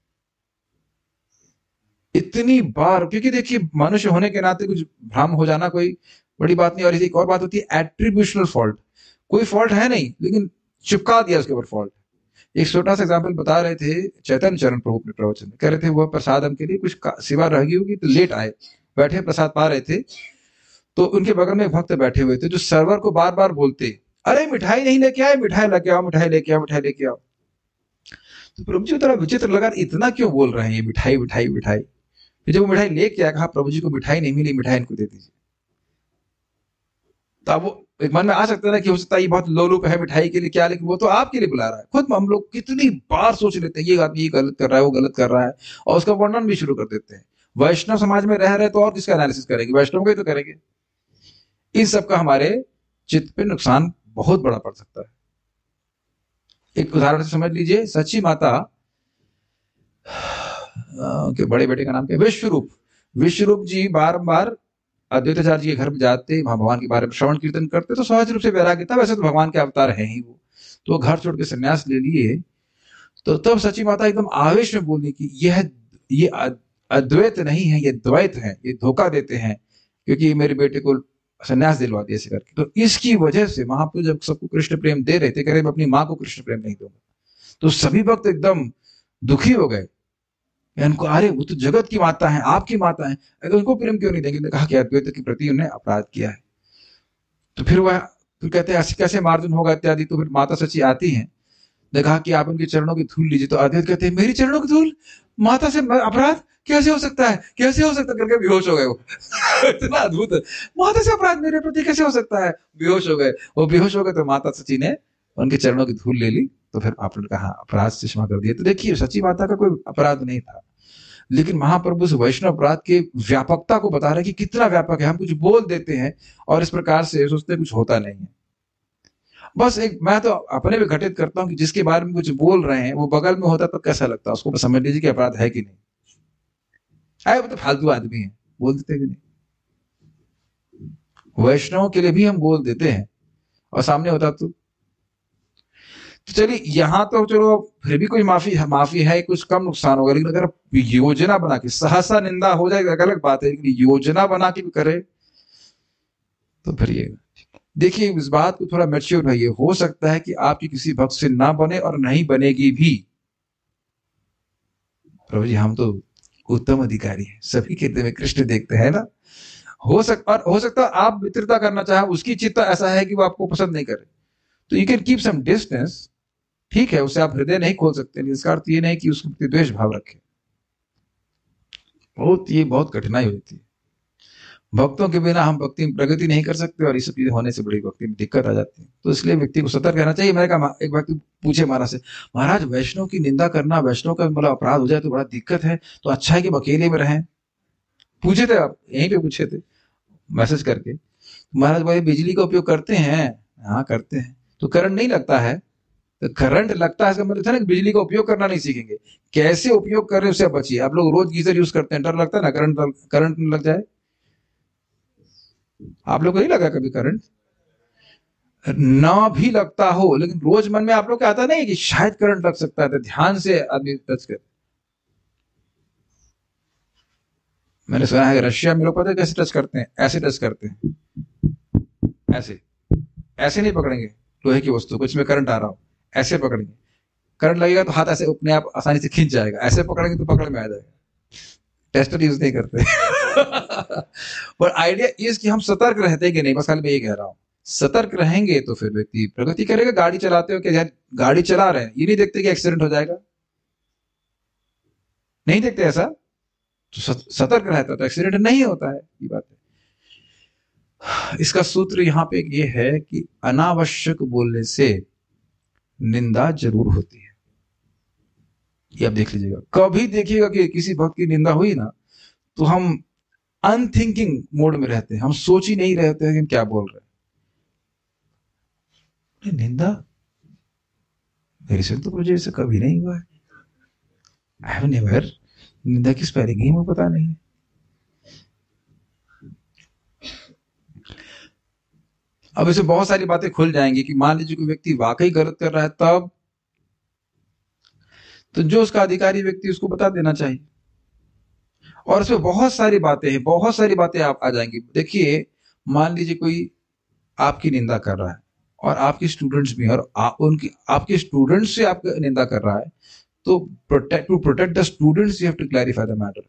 इतनी बार, क्योंकि देखिए मनुष्य होने के नाते कुछ भ्रम हो जाना कोई बड़ी बात नहीं। और एक और बात होती है एट्रीब्यूशनल फॉल्ट, कोई फॉल्ट है नहीं लेकिन चिपका दिया उसके ऊपर फॉल्ट। एक छोटा सा एग्जाम्पल बता रहे थे चैतन्य चरण प्रभु अपने प्रवचन में, कह रहे थे वह प्रसाद हमके लिए कुछ सिवा रह गई होगी, तो लेट आए, बैठे प्रसाद पा रहे थे, तो उनके बगल में एक भक्त बैठे हुए थे जो सर्वर को बार बार बोलते, अरे मिठाई नहीं लेके आए, मिठाई लेके आओ, मिठाई लेके आओ, मिठाई लेके आओ। तो प्रभु जी को थोड़ा विचित्र लगा, इतना क्यों बोल रहे हैं ये मिठाई मिठाई मिठाई। फिर जब वो मिठाई लेके आया, कहा प्रभु जी को मिठाई नहीं मिली, मिठाई इनको दे दीजिए। तो अब वो एक मन में आ सकता है ना कि हो सकता है ये बहुत लोलुप है मिठाई के लिए क्या, लेकिन वो तो आपके लिए बुला रहा है। खुद हम लोग कितनी बार सोच लेते हैं ये आदमी ये गलत कर रहा है, वो गलत कर रहा है, और उसका वर्णन भी शुरू कर देते हैं। वैष्णव समाज में रह रहे तो और किसका एनालिसिस करेंगे, वैष्णव का ही तो करेंगे। इन सब का हमारे चित्त पे नुकसान बहुत बड़ा पड़ सकता है। एक उदाहरण से समझ लीजिए, सची माता के बड़े बेटे का नाम क्या, विश्वरूप। विश्वरूप जी बारंबार अद्वैताचार्य जी के घर में जाते, वहां भगवान के बारे में श्रवण कीर्तन करते, तो सहज रूप से वैराग्य था। वैसे तो भगवान के अवतार है ही वो, तो वो घर छोड़ के संन्यास ले लिए। तो तब सची माता एकदम आवेश में बोली कि ये अद्वैत नहीं है, ये द्वैत है, ये धोखा देते हैं, क्योंकि मेरे बेटे को संन्यास दिलवा दिया ऐसे करके। तो इसकी वजह से महाप्रभु जब सबको कृष्ण प्रेम दे रहे थे, कह रहे मैं अपनी माँ को कृष्ण प्रेम नहीं दूंगा, तो सभी भक्त एकदम दुखी हो गए। उनको, अरे वो तो जगत की माता है, आपकी माता है, अगर उनको प्रेम क्यों नहीं देंगे? कहा कि अद्वैत के प्रति उन्हें अपराध किया है। तो फिर कहते हैं ऐसे कैसे मार्जन होगा इत्यादि। तो फिर माता सची आती हैं, देखा कि आप उनके चरणों की धूल लीजिए। तो अद्वैत कहते हैं मेरी चरणों की धूल, माता से अपराध कैसे हो सकता है, कैसे हो सकता है, करके बेहोश हो गए वो। इतना अद्भुत, माता से अपराध मेरे प्रति कैसे हो सकता है, बेहोश हो गए वो। बेहोश हो गए तो माता सची ने उनके चरणों की धूल ले ली। तो फिर आपने कहा अपराध से क्षमा कर दिया। तो देखिए सची माता का कोई अपराध नहीं था, लेकिन महाप्रभु से वैष्णव अपराध के व्यापकता को बता रहे कि कितना व्यापक है। हम कुछ बोल देते हैं और इस प्रकार से सोचते हैं कुछ होता नहीं है। बस एक मैं तो अपने भी घटित करता हूँ कि जिसके बारे में कुछ बोल रहे हैं वो बगल में होता तो कैसा लगता, उसको समझ लीजिए कि अपराध है कि नहीं है। वो तो फालतू आदमी है, बोल देते कि नहीं। वैष्णव के लिए भी हम बोल देते हैं और सामने होता तो चलिए यहाँ तो चलो फिर भी कोई माफी है, कुछ कम नुकसान होगा। लेकिन अगर योजना बना के, सहसा निंदा हो जाएगी अलग बात है, लेकिन योजना बना के भी करे तो फिर ये देखिए, इस बात को थोड़ा मैच्योर रहिए। हो सकता है कि आपकी किसी भक्त से ना बने और नहीं बनेगी भी। प्रभु जी हम तो उत्तम अधिकारी हैं, सभी के हृदय में कृष्ण देखते हैं ना। हो सकता आप मित्रता करना चाहे, उसकी चित्त ऐसा है कि वो आपको पसंद नहीं करे, तो you can keep some distance, ठीक है, उसे आप हृदय नहीं खोल सकते। इसका अर्थ ये नहीं कि उसके प्रति द्वेष भाव रखें। बहुत कठिनाई होती है। भक्तों के बिना हम भक्ति में प्रगति नहीं कर सकते, और ये सब चीजें होने से बड़ी भक्ति में दिक्कत आ जाती है। तो इसलिए व्यक्ति को सतर्क रहना चाहिए। मैंने कहा, एक व्यक्ति पूछे महाराज से, महाराज वैष्णव की निंदा करना, वैष्णव का मतलब अपराध हो जाए तो बड़ा दिक्कत है, तो अच्छा है कि अकेले में रहें। पूछे थे आप, यहीं पे पूछे थे मैसेज करके। महाराज भाई बिजली का उपयोग करते हैं? हाँ करते हैं। तो करंट नहीं लगता है? तो करंट लगता है इसका मतलब था ना कि बिजली का उपयोग करना नहीं सीखेंगे। कैसे उपयोग कर रहे हैं उससे बचिए। आप लोग रोज गीजर यूज करते हैं, डर लगता है ना करंट लग जाए। आप लोग को नहीं लगा कभी करंट? ना भी लगता हो, लेकिन रोज मन में आप लोग को आता नहीं कि शायद करंट लग सकता है, तो ध्यान से आदमी टच कर। मैंने सुना है रशिया में लोग पता है कैसे टच करते हैं? ऐसे टच करते हैं, ऐसे नहीं पकड़ेंगे लोहे की वस्तु को, इसमें करंट आ रहा हो, ऐसे पकड़ेंगे। करंट लगेगा तो हाथ ऐसे अपने आप आसानी से खींच जाएगा, ऐसे पकड़ेंगे तो पकड़ में आ जाएगा। टेस्टर यूज नहीं करते। पर आइडिया इस कि हम सतर्क रहते हैं कि नहीं, बस खाली मैं ये कह रहा हूँ। सतर्क रहेंगे तो फिर व्यक्ति प्रगति करेगा। गाड़ी चलाते हो क्या, गाड़ी चला रहे हैं, ये नहीं देखते कि एक्सीडेंट हो जाएगा, नहीं देखते ऐसा, तो सतर्क रहता है तो एक्सीडेंट नहीं होता है। ये बात है। इसका सूत्र यहाँ पे ये है कि अनावश्यक बोलने से निंदा जरूर होती है। ये आप देख लीजिएगा, कभी देखिएगा कि किसी भक्त की निंदा हुई ना, तो हम अनथिंकिंग मोड में रहते हैं, हम सोच ही नहीं रहते हैं कि क्या बोल रहे हैं। निंदा मेरे से तो मुझे ऐसा कभी नहीं हुआ है, आई हैव नेवर, निंदा किस पैरेगी मुझे पता नहीं है। अब इसे बहुत सारी बातें खुल जाएंगी कि मान लीजिए कोई व्यक्ति वाकई गलत कर रहा है, तब तो जो उसका अधिकारी व्यक्ति उसको बता देना चाहिए। और इसमें बहुत सारी बातें हैं, बहुत सारी बातें आप आ जाएंगी। देखिए मान लीजिए कोई आपकी निंदा कर रहा है और आपके स्टूडेंट्स भी, और उनकी आपके स्टूडेंट्स से आपकी निंदा कर रहा है, तो to protect the students you have to clarify the matter.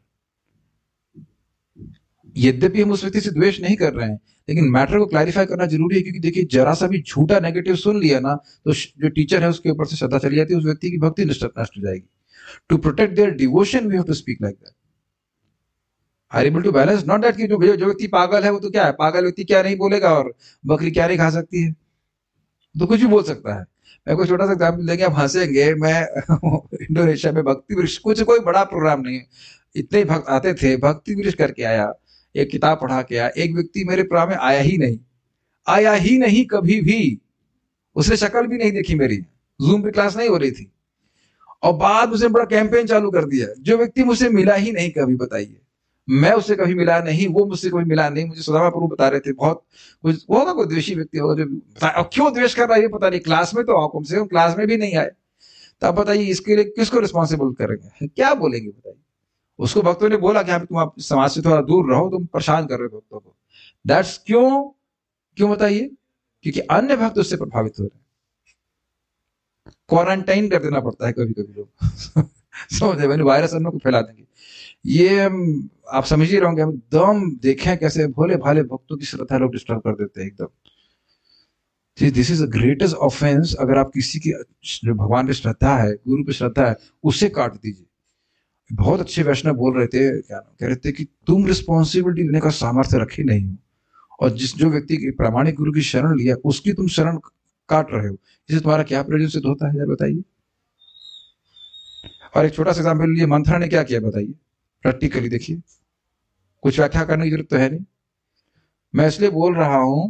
यद्यपि हम उस व्यक्ति से द्वेष नहीं कर रहे हैं, लेकिन मैटर को क्लैरिफाई करना जरूरी है। क्योंकि देखिए जरा सा भी झूठा नेगेटिव सुन लिया ना, तो जो टीचर है उसके ऊपर से श्रद्धा चली जाती है, उस व्यक्ति की भक्ति नष्ट हो जाएगी। To protect their devotion we have to speak like that. Are able to balance, not that कि जो व्यक्ति पागल है वो तो क्या है, पागल व्यक्ति क्या नहीं बोलेगा और बकरी क्या नहीं खा सकती है, तो कुछ भी बोल सकता है। मैं कोई छोटा सा एग्जाम्पल देंगे, आप हंसेंगे। मैं इंडोनेशिया में भक्ति वृक्ष, कुछ कोई बड़ा प्रोग्राम नहीं है, इतने भक्त आते थे, भक्ति वृक्ष करके आया, एक किताब पढ़ा के आया। एक व्यक्ति मेरे प्रोग्राम में आया ही नहीं कभी भी, उसने शक्ल भी नहीं देखी मेरी, जूम पे क्लास नहीं हो रही थी, और बाद उसने बड़ा कैंपेन चालू कर दिया। जो व्यक्ति मुझसे मिला ही नहीं कभी, बताइए, मैं उससे कभी मिला नहीं, वो मुझसे कभी मिला नहीं। मुझे सुदामा प्रभु बता रहे थे, बहुत कुछ वो होगा, कोई द्वेषी व्यक्ति होगा जो अब क्यों द्वेष कर रहा है ये पता नहीं। क्लास में तो आओ, कम से कम क्लास में भी नहीं आए, तो आप बताइए इसके लिए किसको रिस्पॉन्सिबल करेंगे, क्या बोलेंगे बताइए। उसको भक्तों ने बोला कि हाँ तुम आप समाज से थोड़ा दूर रहो, तुम परेशान कर रहे हो भक्तों को। दैट्स क्यों, क्यों बताइए? क्योंकि अन्य भक्त उससे प्रभावित हो रहे हैं। क्वारंटाइन कर देना पड़ता है कभी कभी लोग समझे, मैंने वायरस अन्य को फैला देंगे। ये आप समझ ही रहोगे, हम एकदम देखें कैसे भोले भाले भक्तों की श्रद्धा लोग डिस्टर्ब कर देते हैं एकदम। This is the greatest offence. अगर आप किसी की जो भगवान पे श्रद्धा है, गुरु पे श्रद्धा है, उसे काट दीजिए। बहुत अच्छे वैष्णव बोल रहे थे, क्या कह रहे थे कि तुम रिस्पॉन्सिबिलिटी लेने का सामर्थ्य रखे नहीं हो, और जो व्यक्ति की प्रामाणिक गुरु की शरण लिया उसकी तुम शरण काट रहे हो, इससे तुम्हारा क्या प्रयोजन सिद्ध होता है यार बताइए। और एक छोटा सा एग्जाम्पल लिए, मंथरा ने क्या किया बताइए, प्रैक्टिकली देखिए, कुछ व्याख्या करने की जरूरत तो है नहीं। मैं इसलिए बोल रहा हूं,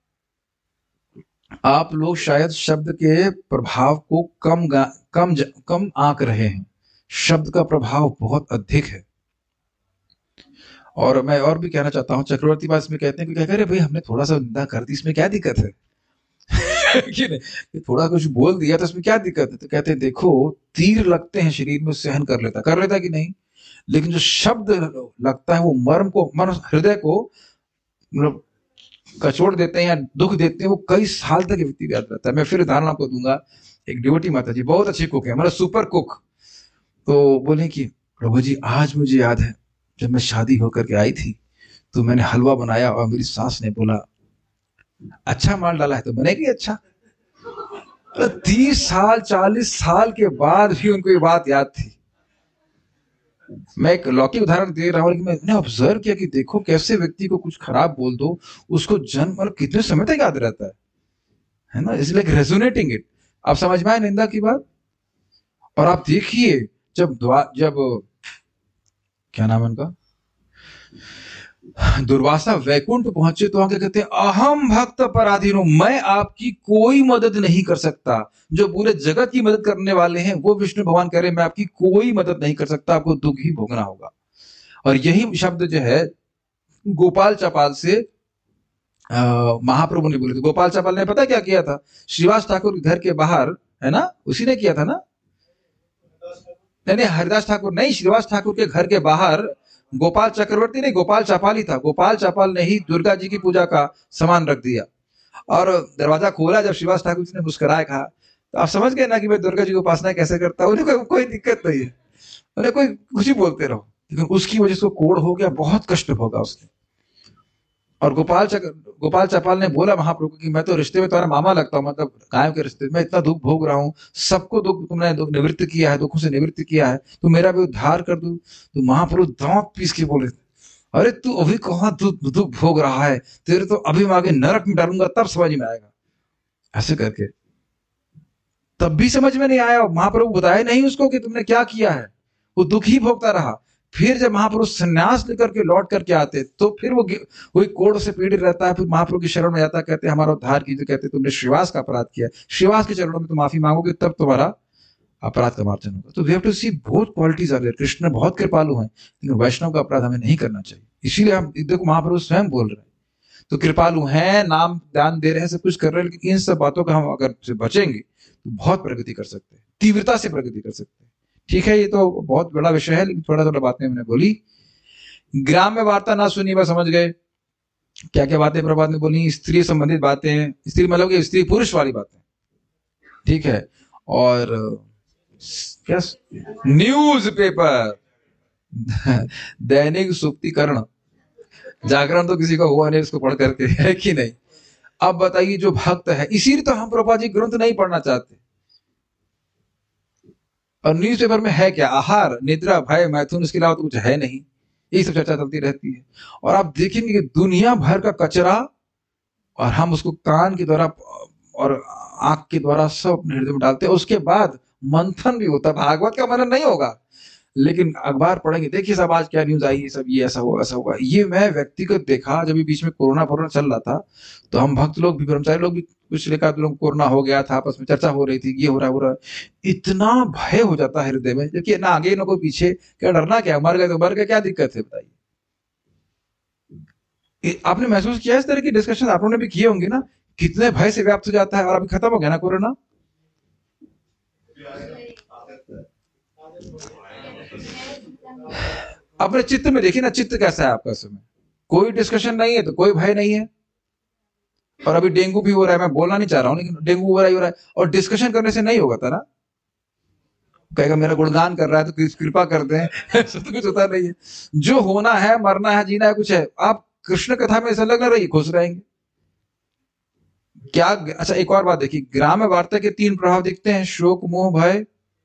आप लोग शायद शब्द के प्रभाव को कम आंक रहे हैं। शब्द का प्रभाव बहुत अधिक है। और मैं और भी कहना चाहता हूँ, चक्रवर्ती बात में कहते हैं कि अरे भाई हमने थोड़ा सा निंदा कर दी, इसमें क्या दिक्कत है कि नहीं, थोड़ा कुछ बोल दिया तो इसमें क्या दिक्कत है। तो कहते हैं देखो, तीर लगते हैं शरीर में, सहन कर लेता कि नहीं, लेकिन जो शब्द लगता है वो मर्म हृदय को मतलब कचोड़ देते हैं या दुख देते हैं, वो कई साल तक व्यक्ति याद रहता है। मैं फिर उदाहरण आपको दूंगा। एक डिवोटी माता जी, बहुत अच्छी कुक है, मतलब सुपर कुक, तो बोले कि प्रभु जी आज मुझे याद है जब मैं शादी होकर के आई थी तो मैंने हलवा बनाया और मेरी सास ने बोला अच्छा माल डाला है तो बनेगी अच्छा। तो 30 साल 40 साल के बाद भी उनको ये बात याद थी। मैं एक लौकिक उदाहरण दे रहा हूँ, लेकिन मैंने ऑब्जर्व किया कि देखो कैसे व्यक्ति को कुछ खराब बोल दो, उसको जन्म मतलब कितने समय तक याद रहता है ना। इसलिए रेजोनेटिंग इट। आप समझ में आए निंदा की बात। और आप देखिए जब क्या नाम है उनका, दुर्वासा वैकुंठ पहुंचे तो आगे कहते हैं अहम भक्त पराधीनो, मैं आपकी कोई मदद नहीं कर सकता। जो पूरे जगत की मदद करने वाले हैं वो विष्णु भगवान कह रहे हैं मैं आपकी कोई मदद नहीं कर सकता, आपको दुख ही भोगना होगा। और यही शब्द जो है गोपाल चपाल से महाप्रभु ने बोले थे। गोपाल चपाल ने पता क्या किया था, श्रीवास ठाकुर घर के बाहर, है ना, उसी ने किया था ना, नहीं हरिदास ठाकुर नहीं, श्रीवास ठाकुर के घर के बाहर गोपाल चक्रवर्ती नहीं, गोपाल चपाल ही था। गोपाल चपाल ने ही दुर्गा जी की पूजा का सामान रख दिया और दरवाजा खोला। जब श्रीवास ठाकुर जी ने मुस्कुराया, कहा तो आप समझ गए ना कि मैं दुर्गा जी की उपासना कैसे करता हूँ। उन्हें कोई दिक्कत नहीं है, उन्हें कोई कुछ ही बोलते रहो, लेकिन उसकी वजह से कोड़ हो गया, बहुत कष्ट भोगा उसने। और गोपाल चपाल ने बोला महाप्रभु की मैं तो रिश्ते में तुम्हारा मामा लगता हूँ, मतलब गायों के रिश्ते में इतना दुख भोग रहा हूँ, सबको दुख तुमने निवृत्त किया है, दुखों से निवृत्त किया है, तो मेरा भी उद्धार कर दो। तो महाप्रभु दांत पीस के बोले अरे तू अभी कहाँ दुख भोग रहा है, तेरे तो अभी मैं आगे नरक में डालूंगा तब समझ में आएगा। ऐसे करके तब भी समझ में नहीं आया। महाप्रभु बताए नहीं उसको कि तुमने क्या किया है, वो दुख ही भोगता रहा। फिर जब महापुरुष संन्यास लेकर के लौट करके आते तो फिर वो वही कोड़ से पीड़ित रहता है, फिर महाप्रभु की शरण में जाता है, कहते हैं हमारा उद्धार कीजिए। कहते तुमने श्रीवास का अपराध किया, श्रीवास के चरणों में तुम माफी मांगोगे तब तुम्हारा अपराध का मार्जन होगा। तो we have to see both qualities are there. Krishna बहुत कृपालु हैं, लेकिन वैष्णव का अपराध हमें नहीं करना चाहिए। इसीलिए हम देखो महाप्रभु स्वयं बोल रहे हैं, तो कृपालु हैं, नाम दान दे रहे हैं, सब कुछ कर रहे हैं, लेकिन इन सब बातों का हम अगर से बचेंगे तो बहुत प्रगति कर सकते हैं, तीव्रता से प्रगति कर सकते हैं। ठीक है, ये तो बहुत बड़ा विषय है, लेकिन थोड़ा थोड़ा बातें मैंने बोली। ग्राम्य वार्ता ना सुनी, बस समझ गए क्या क्या बातें प्रभात ने बोली, स्त्री संबंधित बातें, स्त्री मतलब कि स्त्री पुरुष वाली बातें, ठीक है। और क्या न्यूज पेपर दैनिक सुक्तिकरण, जागरण तो किसी का हुआ नहीं उसको पढ़ करके, है कि नहीं। अब बताइए जो भक्त है, इसीलिए तो हम प्रभुपाद जी ग्रंथ नहीं पढ़ना चाहते। और न्यूज़पेपर में है क्या, आहार, निद्रा, भय, मैथुन, इसके अलावा तो कुछ है नहीं, यही सब चर्चा चलती रहती है। और आप देखेंगे कि दुनिया भर का कचरा, और हम उसको कान के द्वारा और आंख के द्वारा सब अपने हृदय में डालते हैं। उसके बाद मंथन भी होता है, भागवत का मनन नहीं होगा, लेकिन अखबार पढ़ेंगे, देखिए सब आज क्या न्यूज आई, सब ये ऐसा हुआ ऐसा हुआ। ये मैं व्यक्तिगत देखा, जब बीच में कोरोना चल रहा था, तो हम भक्त लोग भी, ब्रह्मचारी लोग भी, कुछ लेकर लोग कोरोना हो गया था, आपस में चर्चा हो रही थी, ये हो रहा है। इतना भय हो जाता है हृदय में, जबकि ना आगे ना कोई पीछे, क्या डरना क्या, मर गए तो मर गए, क्या दिक्कत है बताइए। आपने महसूस किया इस तरह की डिस्कशन आप लोगों ने भी किए होंगे ना, कितने भय से व्याप्त हो जाता है, और अभी खत्म हो गया ना कोरोना। अपने चित्त में देखिए ना, चित्त कैसा है आपका समय, कोई डिस्कशन नहीं है तो कोई भय नहीं है। और अभी डेंगू भी हो रहा है, मैं बोलना नहीं चाह रहा हूँ लेकिन डेंगू हो रहा ही हो रहा है, और डिस्कशन करने से नहीं होगा था ना। कहेगा मेरा गुणगान कर रहा है तो कृपा कर दें। ऐसा तो कुछ होता नहीं है। जो होना है, मरना है, जीना है, कुछ है, आप कृष्ण कथा में संलग्न रहिए, खुश रहेंगे। क्या अच्छा, एक और बात देखिए, ग्राम्य वार्ता के 3 प्रभाव दिखते हैं, शोक, मोह, भय।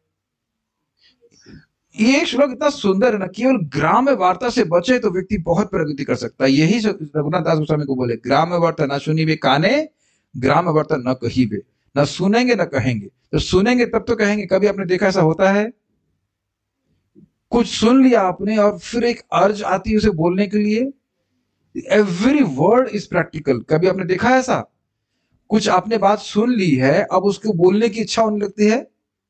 ये श्लोक इतना सुंदर है ना, केवल ग्राम्य वार्ता से बचे तो व्यक्ति बहुत प्रगति कर सकता है। यही रघुनाथ दास गोस्वामी को बोले, ग्राम्य वार्ता ना सुनी वे काने, ग्राम्य वार्ता न कही वे। न सुनेंगे न कहेंगे, तो सुनेंगे तब तो कहेंगे। कभी आपने देखा ऐसा होता है, कुछ सुन लिया आपने और फिर एक अर्ज आती है उसे बोलने के लिए। Every word is practical. कभी आपने देखा है ऐसा, कुछ आपने बात सुन ली है, अब उसको बोलने की इच्छा होने लगती है।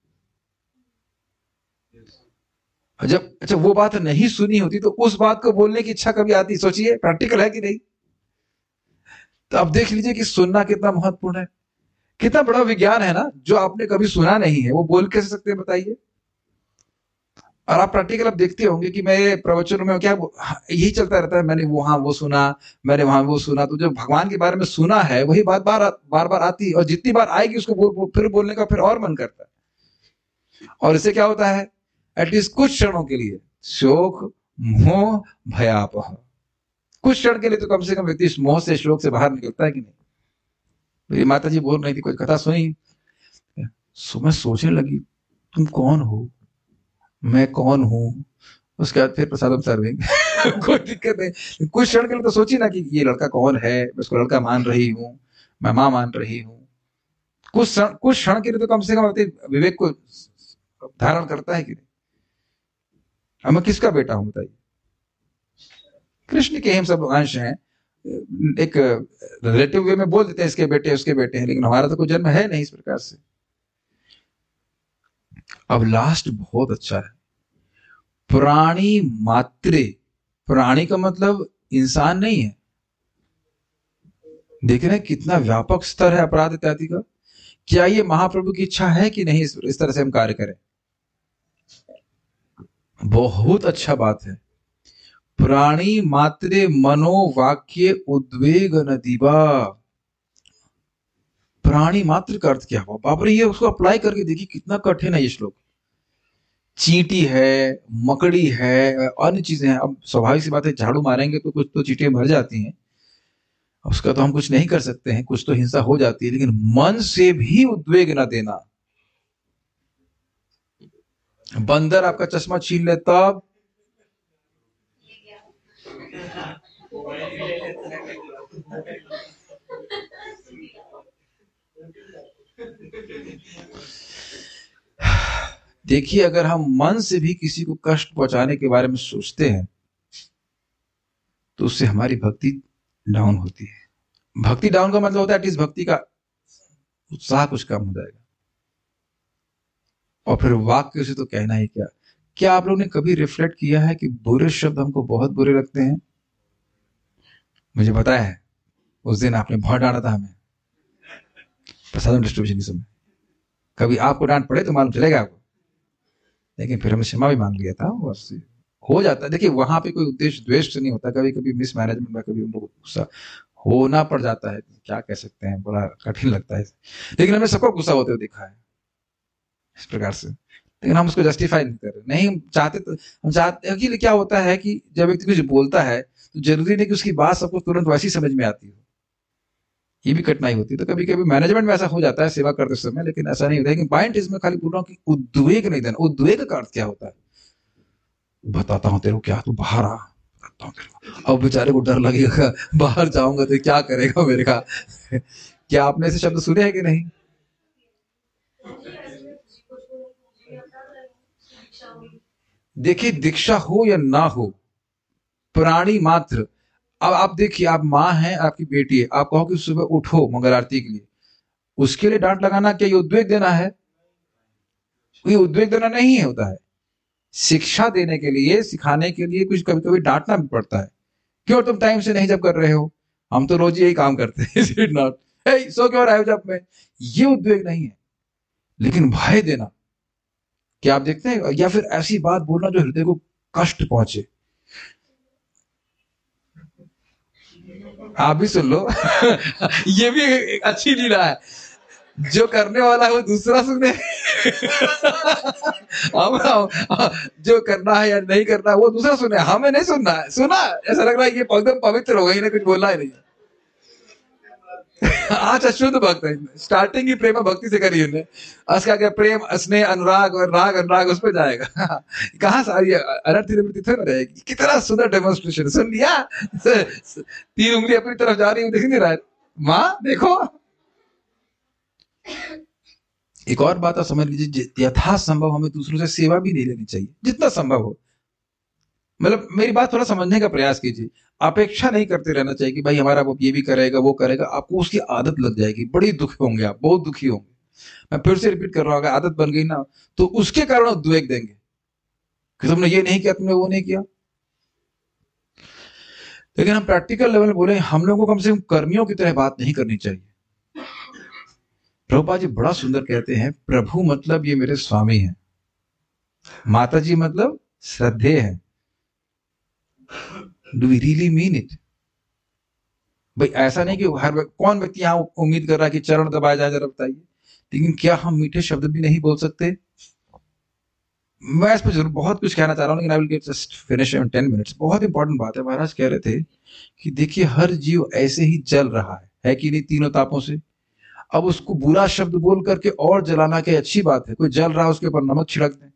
जब अच्छा वो बात नहीं सुनी होती तो उस बात को बोलने की इच्छा कभी आती, सोचिए प्रैक्टिकल है कि नहीं। तो अब देख लीजिए कि सुनना कितना महत्वपूर्ण है, कितना बड़ा विज्ञान है ना। जो आपने कभी सुना नहीं है वो बोल कैसे सकते हैं, बताइए। और आप प्रैक्टिकल अब देखते होंगे कि मेरे प्रवचनों में क्या यही चलता रहता है, मैंने वहां वो सुना, मैंने वहां वो सुना। तो जो भगवान के बारे में सुना है वही बात बार बार बार आती है, और जितनी बार आएगी उसको फिर बोलने का फिर और मन करता है। और इससे क्या होता है, एटलीस्ट कुछ क्षणों के लिए शोक, मोह, भयापह, कुछ क्षण के लिए तो कम से कम व्यक्ति इस मोह से, शोक से बाहर निकलता है कि नहीं। मेरी माता जी बोल रही थी, कोई कथा सुनी, मैं सोचने लगी तुम कौन हो, मैं कौन हूं। उसके बाद फिर प्रसादम सर्विंग। कोई दिक्कत नहीं, कुछ क्षण के लिए तो सोची ना कि ये लड़का कौन है, मैं उसको लड़का मान रही हूँ, मैं माँ मान रही हूँ। कुछ क्षण के लिए तो कम से कम अपने विवेक को धारण करता है कि नहीं। अब मैं किसका बेटा हूं बताइए, कृष्ण के हम सब अंश हैं। एक रिलेटिव वे में बोल देते हैं इसके बेटे उसके बेटे हैं, लेकिन हमारा तो कोई जन्म है नहीं इस प्रकार से। अब लास्ट बहुत अच्छा है, प्राणी मात्रे। प्राणी का मतलब इंसान नहीं है। देख रहे हैं कितना व्यापक स्तर है अपराध इत्यादि का। क्या ये महाप्रभु की इच्छा है कि नहीं इस तरह से हम कार्य करें। बहुत अच्छा बात है। प्राणी मात्रे मनोवाक्य उद्वेग नदीबा। प्राणी मात्र का अर्थ क्या हुआ, बाप रे, ये उसको अप्लाई करके देखिए कितना कठिन है ये श्लोक। चींटी है, मकड़ी है, अन्य चीजें हैं। अब स्वाभाविक सी बात है, झाड़ू मारेंगे तो कुछ तो चींटियां मर जाती हैं, उसका तो हम कुछ नहीं कर सकते हैं, कुछ तो हिंसा हो जाती है, लेकिन मन से भी उद्वेग न देना। बंदर आपका चश्मा छीन ले तब, देखिए अगर हम मन से भी किसी को कष्ट पहुंचाने के बारे में सोचते हैं तो उससे हमारी भक्ति डाउन होती है। भक्ति डाउन का मतलब होता है एटलीस्ट भक्ति का उत्साह कुछ कम हो जाएगा। और फिर वाक्य से तो कहना ही क्या। क्या आप लोगों ने कभी रिफ्लेक्ट किया है कि बुरे शब्द हमको बहुत बुरे लगते हैं। मुझे पता है उस दिन आपने बहुत डांटा था हमें प्रसादम डिस्ट्रीब्यूशन के समय। कभी आपको डांट पड़े तो मालूम चलेगा आपको, लेकिन फिर हमने क्षमा भी मांग लिया था। उससे हो जाता है। देखिए वहां पे कोई उद्देश्य द्वेष नहीं होता, कभी कभी मिसमैनेजमेंट में कभी उन लोगों को गुस्सा होना पड़ जाता है, क्या कह सकते हैं, बड़ा कठिन लगता है। लेकिन हमने सबको गुस्सा होते हुए देखा है इस प्रकार से, लेकिन हम उसको जस्टिफाई नहीं कर रहे, नहीं चाहते। तो हम चाहते हैं कि क्या होता है कि जब व्यक्ति कुछ बोलता है तो जरूरी नहीं कि उसकी बात सबको तुरंत वैसी समझ में आती हो, ये भी कठिनाई होती है। तो कभी कभी मैनेजमेंट में ऐसा हो जाता है सेवा करते समय, लेकिन ऐसा नहीं होता। लेकिन पॉइंट इसमें खाली बोल रहा हूँ कि उद्वेग नहीं देना। उद्वेग का अर्थ क्या होता है, बताता हूँ तेरे को, क्या तू बाहर आ, बताता हूँ तेरे को। अब बेचारे को डर लगेगा, बाहर जाऊंगा तो क्या करेगा मेरे का। क्या आपने ऐसे शब्द सुने हैं कि नहीं। देखिए दीक्षा हो या ना हो, प्राणी मात्र। अब आप देखिए, आप माँ हैं, आपकी बेटी है, आप कहो कि सुबह उठो मंगल आरती के लिए, उसके लिए डांट लगाना क्या ये उद्वेग देना है। ये उद्वेग देना नहीं है, होता है शिक्षा देने के लिए, सिखाने के लिए कुछ कभी कभी डांटना भी पड़ता है। क्यों तुम टाइम से नहीं जब कर रहे हो? हम तो रोज यही काम करते हैं। Is it not? सो क्यों रहे हो जब में? ये उद्वेग नहीं है। लेकिन भय देना, क्या आप देखते हैं? या फिर ऐसी बात बोलना जो हृदय को कष्ट पहुंचे। आप भी सुन लो। ये भी एक अच्छी लीला है। जो करने वाला है वो दूसरा सुने। जो करना है या नहीं करना है वो दूसरा सुने, हमें नहीं सुनना है। सुना ऐसा लग रहा है ये एकदम पवित्र हो गई, इन्हें कुछ बोलना ही नहीं। अच्छा, शुद्ध भक्त है। स्टार्टिंग ही प्रेम भक्ति से करी उन्हें। उसका क्या प्रेम स्नेह अनुराग और राग अनुराग उस पर जाएगा। कहाँ सारी अनर्थ निवृत्ति थोड़ी रहेगी। कितना सुंदर डेमोन्स्ट्रेशन सुन लिया। 3 उंगली अपनी तरफ जा रही है, दिख नहीं रहा है। माँ देखो। एक और बात आप समझ लीजिए, यथासंभव हमें दूसरों से सेवा भी नहीं लेनी चाहिए, जितना संभव हो। मतलब मेरी बात थोड़ा समझने का प्रयास कीजिए। अपेक्षा नहीं करते रहना चाहिए कि भाई हमारा वो ये भी करेगा वो करेगा। आपको उसकी आदत लग जाएगी, बड़ी दुखी होंगे आप, बहुत दुखी होंगे। मैं फिर से रिपीट कर रहा हूँ, अगर आदत बन गई ना तो उसके कारण उद्वेग देंगे कि तुमने ये नहीं किया, तुमने वो नहीं किया। लेकिन हम प्रैक्टिकल लेवल में बोले, हम लोगों को कम से कम कर्मियों की तरह बात नहीं करनी चाहिए। प्रभुपाद जी बड़ा सुंदर कहते हैं, प्रभु मतलब ये मेरे स्वामी हैं, माता जी मतलब श्रद्धेय है। Do we really mean it? भाई ऐसा नहीं कि हर कौन व्यक्ति यहाँ उम्मीद कर रहा है कि चरण दबाया जाए, जरा बताइए। लेकिन क्या हम मीठे शब्द भी नहीं बोल सकते? मैं इस पर जरूर बहुत कुछ कहना चाह रहा हूँ, लेकिन I will get just finish in 10 minutes. बहुत इंपॉर्टेंट बात है। महाराज कह रहे थे कि देखिए हर जीव ऐसे ही जल रहा है कि नहीं, तीनों तापों से। अब उसको बुरा शब्द बोल करके और जलाना क्या अच्छी बात है? कोई जल रहा है उसके ऊपर नमक छिड़क दें।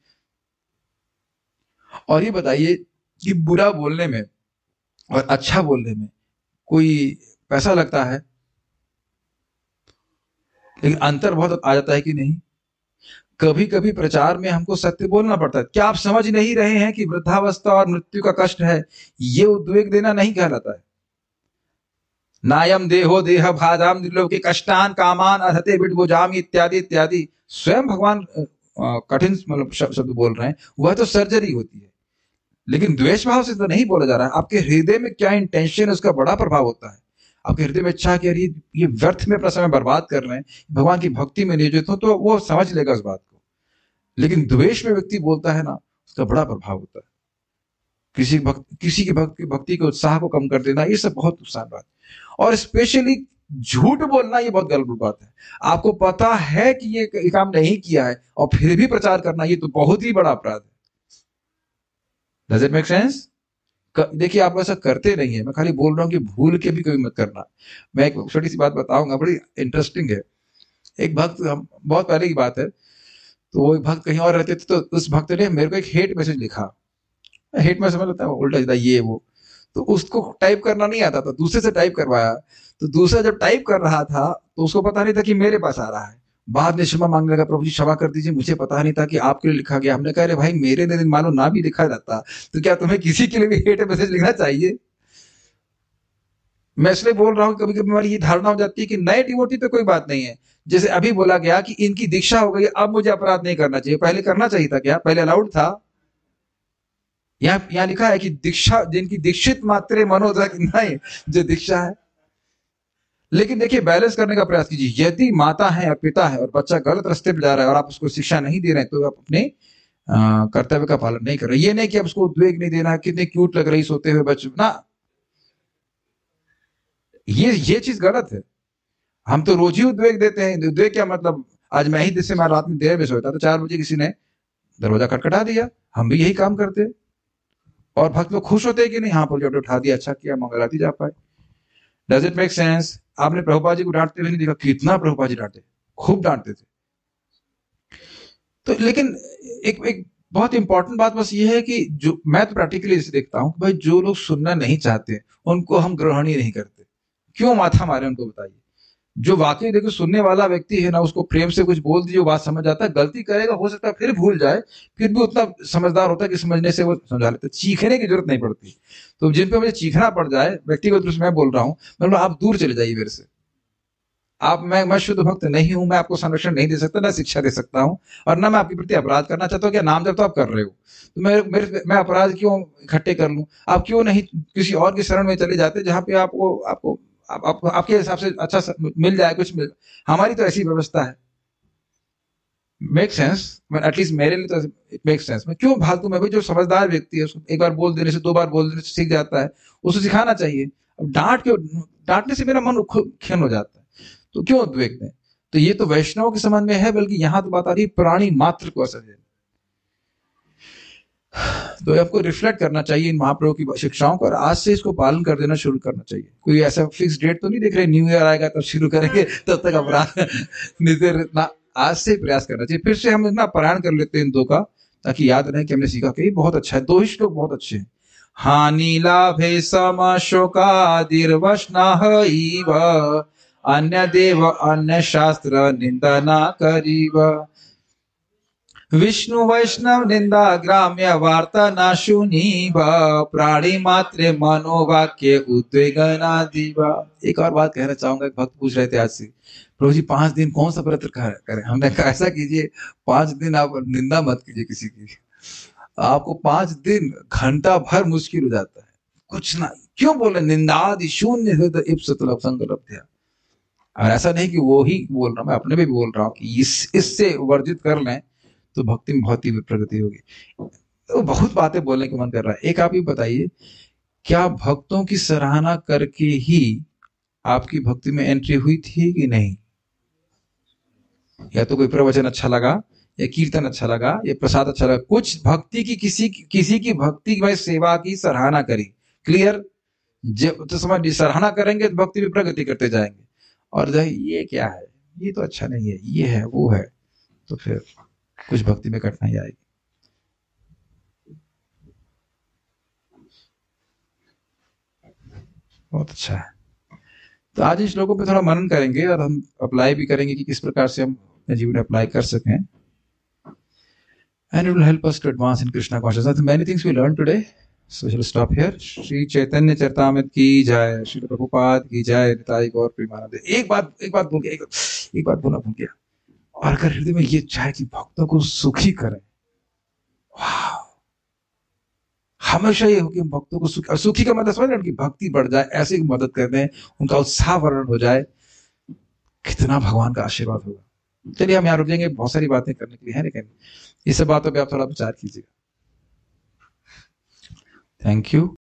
और ये बताइए कि बुरा बोलने में और अच्छा बोलने में कोई पैसा लगता है, लेकिन अंतर बहुत आ जाता है कि नहीं? कभी कभी प्रचार में हमको सत्य बोलना पड़ता है। क्या आप समझ नहीं रहे हैं कि वृद्धावस्था और मृत्यु का कष्ट है? ये उद्वेग देना नहीं कहलाता है। नायम देहो देह भाजाम निर्लोके कष्टान कामान अधते विडभुजाम इत्यादि इत्यादि। स्वयं भगवान कठिन मतलब शब्द बोल रहे हैं। वह तो सर्जरी होती है, लेकिन द्वेष भाव से तो नहीं बोला जा रहा है। आपके हृदय में क्या इंटेंशन है उसका बड़ा प्रभाव होता है। आपके हृदय में इच्छा कि ये व्यर्थ में अपना समय बर्बाद कर रहे हैं, भगवान की भक्ति में नियोजित हो, तो वो समझ लेगा उस बात को। लेकिन द्वेष में व्यक्ति बोलता है ना, उसका बड़ा प्रभाव होता है। किसी की भक्ति के उत्साह को कम कर देना, ये सब बहुत नुकसान बात। और स्पेशली झूठ बोलना, ये बहुत गलत बात है। आपको पता है कि ये काम नहीं किया है और फिर भी प्रचार करना, ये तो बहुत ही बड़ा अपराध है। Does it make sense? देखिए आप ऐसा करते नहीं है, मैं खाली बोल रहा हूँ कि भूल के भी कभी मत करना। मैं एक छोटी सी बात बताऊंगा, बड़ी इंटरेस्टिंग है। एक भक्त, बहुत पहले की बात है, तो वो एक भक्त कहीं और रहते थे, तो उस भक्त ने मेरे को एक हेट मैसेज लिखा। हेट मैसेज समझ लेता है, उल्टा सीधा ये वो। तो उसको टाइप करना नहीं आता था, दूसरे से टाइप करवाया। तो दूसरा जब टाइप कर रहा था तो उसको पता नहीं था कि मेरे पास आ रहा है। बाद में क्षमा मांगने लगा, प्रभु जी क्षमा कर दीजिए, मुझे पता नहीं था कि आपके लिए लिखा गया। हमने कहा अरे भाई, मेरे दिन मानो ना भी लिखा जाता तो क्या तुम्हें किसी के लिए भी हेट मैसेज लिखना चाहिए? मैं इसलिए बोल रहा हूँ, कभी कभी हमारी ये धारणा हो जाती है कि नए डिवोटी तो कोई बात नहीं है। जैसे अभी बोला गया कि इनकी दीक्षा हो गई, अब मुझे अपराध नहीं करना चाहिए। पहले करना चाहिए था क्या? पहले अलाउड था? यहाँ लिखा है कि दीक्षा जिनकी दीक्षित मात्रे मनोदक नहीं, जो दीक्षा है। लेकिन देखिए, बैलेंस करने का प्रयास कीजिए। यदि माता है और पिता है और बच्चा गलत रास्ते पे जा रहा है और आप उसको शिक्षा नहीं दे रहे हैं, तो आप अपने कर्तव्य का पालन नहीं कर रहे। ये नहीं कि आप उसको उद्वेग नहीं देना, कितने क्यूट लग रही सोते हुए बच्चे ना, ये चीज गलत है। हम तो रोज ही उद्वेग देते हैं। उद्वेग क्या मतलब? आज मैं ही जैसे मैं रात में देर में सोता तो 4 बजे किसी ने दरवाजा खटखटा दिया, हम भी यही काम करते। और भक्त लोग खुश होते हैं कि नहीं, हाँ प्रोजेक्ट उठा दिया, अच्छा किया, मंगल आरती जा पाए। Does it make sense? आपने प्रभुपाद जी को डांटते हुए नहीं देखा? कितना प्रभुपाद जी डांटे, खूब डांटते थे। तो लेकिन एक बहुत इंपॉर्टेंट बात बस ये है कि जो मैं तो प्रैक्टिकली इसे देखता हूँ, भाई जो लोग सुनना नहीं चाहते उनको हम ग्रहण ही नहीं करते। क्यों माथा मारे उनको? बताइए। जो वाकई देखो सुनने वाला व्यक्ति है ना, उसको प्रेम से कुछ बोल दीजिए, बात समझ आता है। गलती करेगा, हो सकता है फिर भूल जाए, फिर भी उतना समझदार होता है कि समझने से वो समझा लेता है। चीखने की जरूरत नहीं पड़ती। तो जिन पे मुझे चीखना पड़ जाए, व्यक्तिगत रूप से मैं बोल रहा हूँ, मतलब आप दूर चले जाइए मेरे से। आप मैं शुद्ध भक्त नहीं हूं, मैं आपको संरक्षण नहीं दे सकता, ना शिक्षा दे सकता हूं, और ना मैं आपके प्रति अपराध करना चाहता हूं। क्या नाम जब तो आप कर रहे हो, तो मैं अपराध क्यों इकट्ठे कर लूं? आप क्यों नहीं किसी और की शरण में चले जाते जहां पे आपको आपको आपके हिसाब से अच्छा मिल जाए, कुछ मिल। हमारी तो ऐसी व्यवस्था है। मेक सेंस, एटलीस्ट मेरे लिए तो इट मेक सेंस। मैं क्यों फालतू में, भाई जो समझदार व्यक्ति है उसको एक बार बोल देने से, दो बार बोल देने से सीख जाता है, उसको सिखाना चाहिए। अब डांटने से मेरा मन खिन्न हो जाता है, तो क्यों उद्वेग दें? तो ये तो वैष्णव के संबंध में है, बल्कि यहाँ तो बात आ रही है प्राणी मात्र को असर है। तो आपको रिफ्लेक्ट करना चाहिए इन महाप्रभु की शिक्षाओं को, और आज से इसको पालन कर देना शुरू करना चाहिए। कोई ऐसा फिक्स डेट तो नहीं देख रहे न्यू ईयर आएगा तब शुरू करेंगे, तब तक अपराध आज से प्रयास करना चाहिए। फिर से हम ना पारायण कर लेते हैं इन दो का, ताकि याद रहे कि हमने सीखा कि बहुत अच्छा है। दो ही श्लोक बहुत अच्छे हैं। हानि लाभे सम शोकादिर्वशनाः इव, अन्य देव अन्य शास्त्र निंदना करीब। विष्णु वैष्णव निंदा ग्राम्य वार्ता ना शुनीब, प्राणी मात्रे मनोवाक्य उद्वेगना दीवा। एक और बात कहना चाहूंगा, एक भक्त पूछ रहे थे आज से, प्रभु जी 5 दिन कौन सा व्रत करें? हमने कहा ऐसा कीजिए, 5 दिन आप निंदा मत कीजिए किसी की। आपको 5 दिन घंटा भर मुश्किल हो जाता है, कुछ ना क्यों बोले निंदादि शून्य हृदय इप्सतलभ संकल्प। और ऐसा नहीं कि वो ही बोल रहा हूं, मैं अपने भी बोल रहा हूँ कि इससे वर्जित कर लें तो भक्ति में बहुत ही प्रगति होगी। तो बहुत बातें बोलने का मन कर रहा है। एक आप ही बताइए, क्या भक्तों की सराहना करके ही आपकी भक्ति में एंट्री हुई थी कि नहीं? या तो कोई प्रवचन अच्छा लगा, या कीर्तन अच्छा लगा, या प्रसाद अच्छा लगा, कुछ भक्ति की किसी की भक्ति में सेवा की सराहना करी, क्लियर। जब तो समझ सराहना करेंगे तो भक्ति में प्रगति करते जाएंगे। और ये क्या है, ये तो अच्छा नहीं है, ये है वो है, तो फिर कुछ भक्ति में कठिनाई आएगी। बहुत अच्छा है। तो आज इन श्लोकों पे थोड़ा मनन करेंगे, और हम अप्लाई भी करेंगे कि किस प्रकार से हम अपने जीवन में अप्लाई कर सकें। And it will help us to advance in Krishna consciousness. Many things we learned today. So shall stop here. Shri Chaitanya Charitamrita की जय, श्री प्रभुपाद की जय, निताई गौर प्रेमानंद। एक बात बोलना भूल गया। और अगर हृदय में ये चाहे कि भक्तों को सुखी करें, हमेशा ये हो कि हम भक्तों को सुखी, और सुखी का मतलब समझ रहे उनकी भक्ति बढ़ जाए, ऐसे मदद कर दें, उनका उत्साह वर्णन हो जाए, कितना भगवान का आशीर्वाद होगा। चलिए हम यहाँ रुक जाएंगे, बहुत सारी बातें करने के लिए है, लेकिन ये सब बातों पे आप थोड़ा विचार कीजिएगा। Thank you.